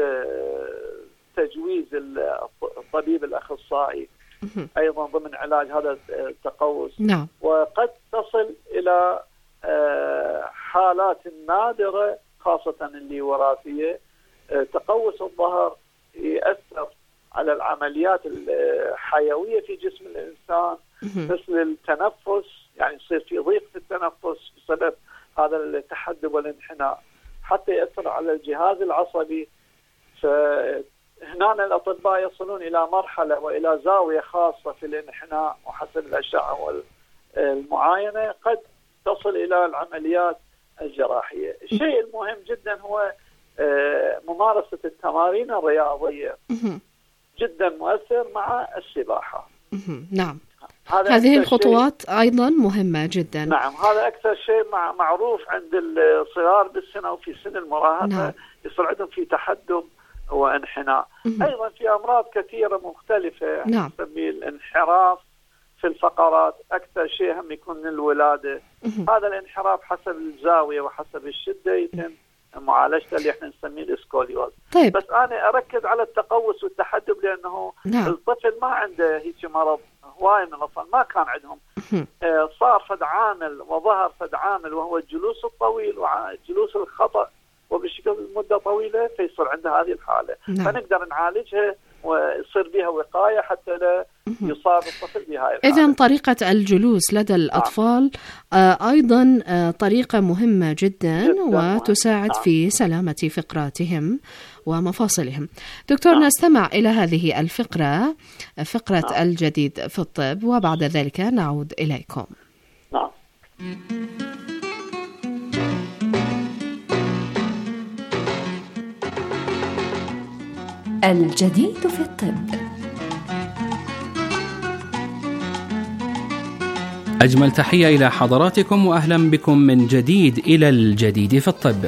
تجويز الطبيب الأخصائي أيضا ضمن علاج هذا التقوس. نعم. وقد تصل إلى حالات نادرة خاصة اللي وراثية. تقوس الظهر يأثر على العمليات الحيوية في جسم الإنسان مثل التنفس، يعني يصير في ضيق في التنفس بسبب هذا التحدب والانحناء، حتى يأثر على الجهاز العصبي. فهنا الأطباء يصلون إلى مرحلة وإلى زاوية خاصة في الانحناء، وحسب الأشعة والمعاينة قد تصل إلى العمليات الجراحية. الشيء المهم جدا هو ممارسة التمارين الرياضية، جدا مؤثر مع السباحة. نعم. هذه الخطوات أيضا مهمة جدا. نعم، هذا أكثر شيء معروف عند الصغار بالسن أو في سن المراهقة. نعم. يصير عندهم في تحدث وانحناء. أيضا في أمراض كثيرة مختلفة، نعم. نسميه الانحراف في الفقرات، أكثر شيء هم يكون من الولادة. هذا الانحراف حسب الزاوية وحسب الشدة يتم معالجته اللي احنا نسميه الاسكوليوز. طيب. بس أنا أركز على التقوس والتحدب، لأنه نعم. الطفل ما عنده هيك مرض، هواي من الأطفال ما كان عندهم. آه صار فد عامل وظهر فد عامل وهو الجلوس الطويل وجلوس الخطأ وبشكل مدة طويلة، فيصير عنده هذه الحالة. نعم. فنقدر نعالجها ويصير بها وقاية حتى لا يصاب الطفل بهاي الحالة. إذن طريقة الجلوس لدى الأطفال آه أيضا آه طريقة مهمة جدا, جداً وتساعد مهم. في سلامة فقراتهم ومفاصلهم. دكتور نعم. نستمع إلى هذه الفقرة، فقرة نعم. الجديد في الطب، وبعد ذلك نعود إليكم. نعم. الجديد في الطب. أجمل تحية إلى حضراتكم وأهلا بكم من جديد إلى الجديد في الطب.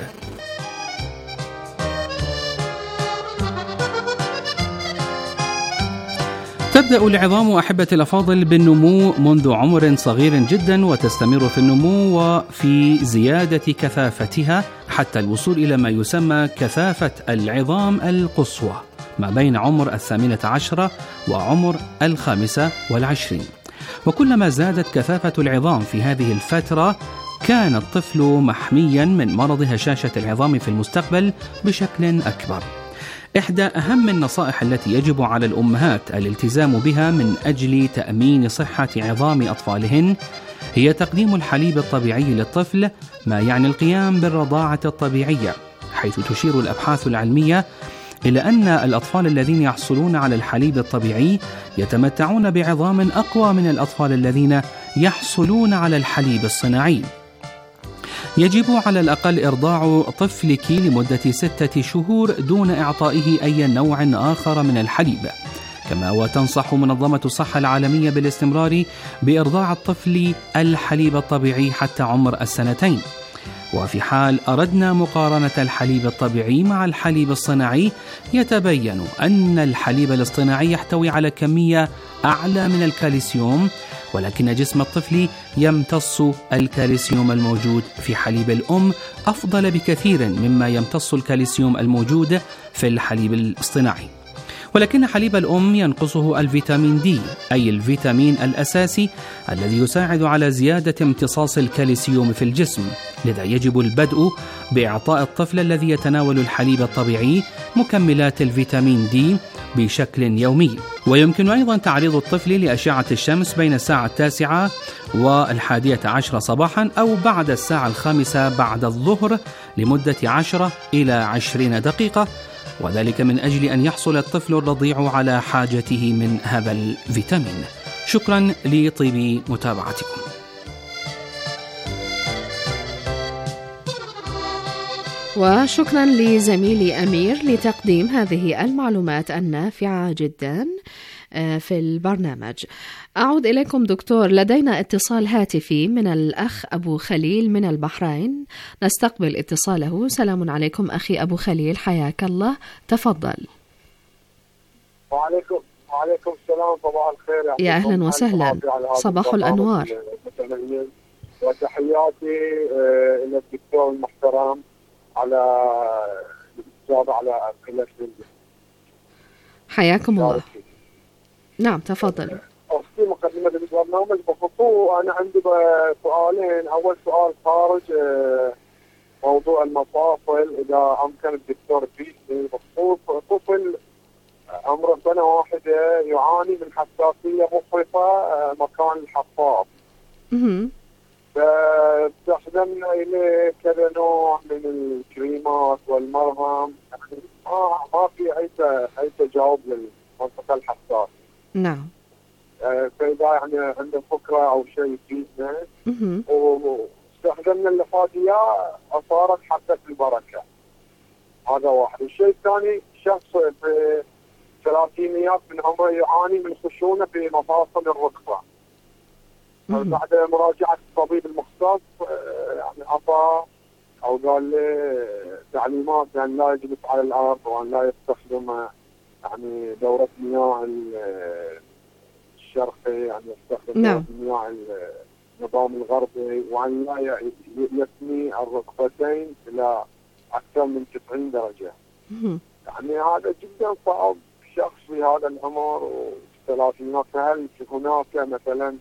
تبدأ العظام أحبتي الأفاضل بالنمو منذ عمر صغير جدا، وتستمر في النمو وفي زيادة كثافتها حتى الوصول إلى ما يسمى كثافة العظام القصوى ما بين عمر الثامنة عشرة وعمر الخامسة والعشرين. وكلما زادت كثافة العظام في هذه الفترة كان الطفل محميا من مرض هشاشة العظام في المستقبل بشكل أكبر. إحدى أهم النصائح التي يجب على الأمهات الالتزام بها من أجل تأمين صحة عظام أطفالهن هي تقديم الحليب الطبيعي للطفل، ما يعني القيام بالرضاعة الطبيعية، حيث تشير الأبحاث العلمية إلى أن الأطفال الذين يحصلون على الحليب الطبيعي يتمتعون بعظام أقوى من الأطفال الذين يحصلون على الحليب الصناعي. يجب على الأقل إرضاع طفلك لمدة ستة شهور دون إعطائه أي نوع آخر من الحليب. كما وتنصح منظمة الصحة العالمية بالاستمرار بإرضاع الطفل الحليب الطبيعي حتى عمر السنتين. وفي حال أردنا مقارنة الحليب الطبيعي مع الحليب الصناعي، يتبين أن الحليب الاصطناعي يحتوي على كمية أعلى من الكالسيوم، ولكن جسم الطفل يمتص الكالسيوم الموجود في حليب الأم أفضل بكثير مما يمتص الكالسيوم الموجود في الحليب الاصطناعي. ولكن حليب الأم ينقصه الفيتامين دي، أي الفيتامين الأساسي الذي يساعد على زيادة امتصاص الكالسيوم في الجسم. لذا يجب البدء بإعطاء الطفل الذي يتناول الحليب الطبيعي مكملات الفيتامين دي بشكل يومي. ويمكن أيضا تعريض الطفل لأشعة الشمس بين الساعة التاسعة والحادية عشر صباحا أو بعد الساعة الخامسة بعد الظهر لمدة عشرة إلى عشرين دقيقة، وذلك من أجل أن يحصل الطفل الرضيع على حاجته من هذا الفيتامين. شكرا لطيب متابعتكم. وشكرا لزميلي أمير لتقديم هذه المعلومات النافعة جدا في البرنامج. أعود إليكم دكتور، لدينا اتصال هاتفي من الأخ أبو خليل من البحرين، نستقبل اتصاله. سلام عليكم أخي أبو خليل، حياك الله، تفضل. وعليكم وعليكم السلام، صباح الخير يا أهلا وسهلا، صباح الأنوار. وتحياتي إلى الدكتور المحترم على الإجابة على أسئلة. حياكم الله. نعم تفضل. في مقدمة البرنامج بخصوص أنا عندي سؤالين. أول سؤال خارج موضوع المفاصل، إذا أمكن الدكتور يفيدني بخصوص طفل عمره سنة واحدة يعاني من حساسية مفرطة مكان الحفاظ. فاستخدمنا إليه كذا نوع من الكريمات والمرهم، يعني ما ما في أي أي تجاوب للمنطقة الحساسة. نعم. آه فإذا يعني عنده فكرة أو شيء يفيدنا. واستخدمنا اللفادية أصارت حتى البركة. هذا واحد. الشيء الثاني، شخص في ثلاثينيات من عمره يعاني من خشونة في مفاصل الركبة. بعد مراجعة الطبيب المختص يعني أعطى او قال لي تعليمات ان لا يجلس على الارض وان لا يستخدم يعني دوره مياه الشرقي، يعني يستخدم نعم. مياه النظام الغربي، وان لا يثني الركبتين الى اكثر من تسعين درجه. يعني هذا جدا صعب شخص في هذا العمر وفي الثلاثينات. فهل هناك مثلا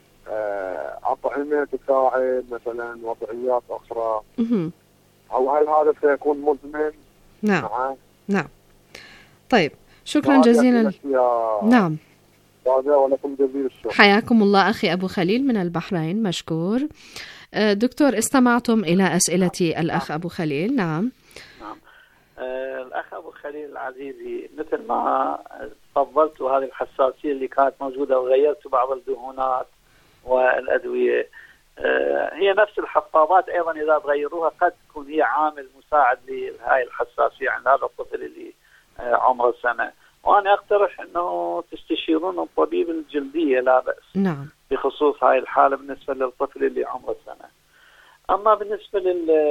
أطعمة تساعد مثلا وضعيات أخرى؟ أو هل هذا سيكون مزمن؟ نعم معه؟ نعم. طيب شكرا جزيلا. نعم ولكم جزيل الشكر. حياكم الله أخي أبو خليل من البحرين، مشكور. دكتور استمعتم إلى أسئلة الأخ أبو خليل. نعم نعم. آه الأخ أبو خليل العزيزي، مثل ما تفضلت هذه الحساسية اللي كانت موجودة وغيرت بعض الدهونات والأدوية، آه هي نفس الحفاضات أيضا إذا تغيروها قد تكون هي عامل مساعد لهذه الحساسية عند هذا الطفل اللي آه عمره سنة. وأنا أقترح أنه تستشيرون الطبيب الجلدية لا بأس. نعم. بخصوص هاي الحالة بالنسبة للطفل اللي عمره سنة. أما بالنسبة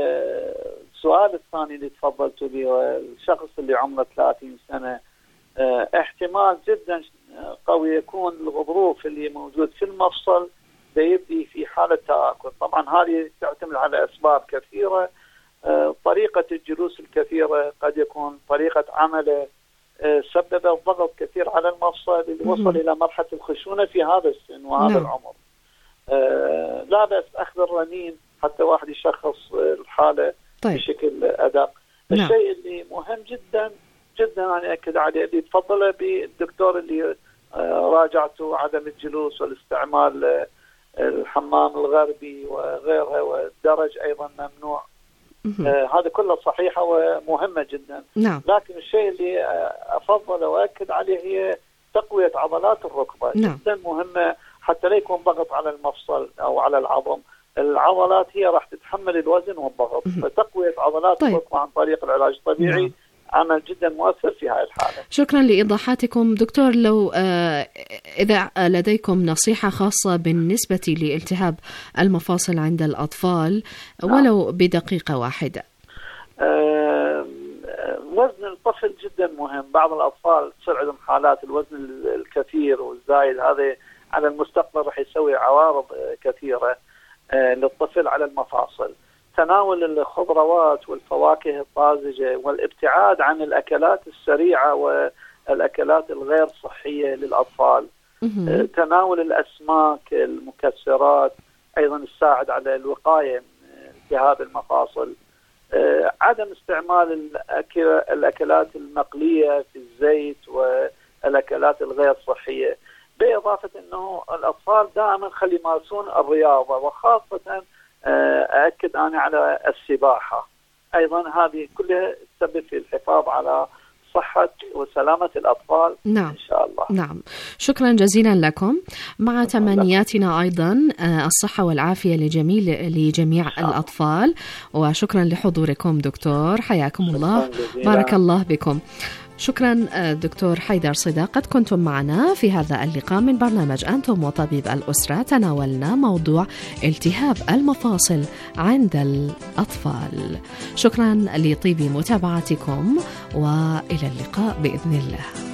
للسؤال الثاني اللي تفضلتوا به، الشخص اللي عمره ثلاثين سنة، اه احتمال جدا قوي يكون الغضروف اللي موجود في المفصل سيبدي في حالة تآكل. طبعا هذه تعتمد على أسباب كثيرة، اه طريقة الجلوس الكثيرة، قد يكون طريقة عمله اه سبب ضغط كثير على المفصل اللي وصل إلى مرحلة الخشونة في هذا السن وهذا نعم. العمر. اه لا بأس أخذ الرنين حتى واحد يشخص الحالة طيب. بشكل أدق. نعم. الشيء اللي مهم جدا جدا أنا أكد عليه اللي تفضله بالدكتور اللي راجعته، عدم الجلوس والاستعمال الحمام الغربي وغيرها، والدرج أيضا ممنوع. آه هذا كله صحيحة ومهمة جدا. نعم. لكن الشيء اللي أفضل وأكد عليه هي تقوية عضلات الركبة. نعم. جدا مهمة حتى لا يكون ضغط على المفصل أو على العظم. العضلات هي راح تتحمل الوزن والضغط، فتقوية عضلات طيب. الركبة عن طريق العلاج الطبيعي نعم. عمل جدا مؤثر في هذه الحالة. شكرا لإيضاحاتكم دكتور. لو آه إذا لديكم نصيحة خاصة بالنسبة لالتهاب المفاصل عند الأطفال ولو بدقيقة واحدة. آه وزن الطفل جدا مهم. بعض الأطفال تصير عندهم حالات الوزن الكثير والزايد، هذا على المستقبل راح يسوي عوارض كثيرة آه للطفل على المفاصل. تناول الخضروات والفواكه الطازجة والابتعاد عن الأكلات السريعة والأكلات الغير صحية للأطفال. تناول الأسماك المكسرات أيضا تساعد على الوقاية من التهاب المفاصل. عدم استعمال الأكلات المقلية في الزيت والأكلات الغير صحية، بإضافة أنه الأطفال دائما خلي يمارسون الرياضة، وخاصة أأكد أنا على السباحة. أيضا هذه كلها تسبب في الحفاظ على صحة وسلامة الأطفال. نعم. إن شاء الله. نعم. شكرا جزيلا لكم، مع تمنياتنا أيضا الصحة والعافية لجميع لجميع الأطفال، وشكرا لحضوركم دكتور، حياكم الله، بارك الله بكم. شكرا دكتور حيدر صداقة، كنتم معنا في هذا اللقاء من برنامج أنتم وطبيب الأسرة. تناولنا موضوع التهاب المفاصل عند الأطفال. شكرا لطيب متابعتكم، وإلى اللقاء بإذن الله.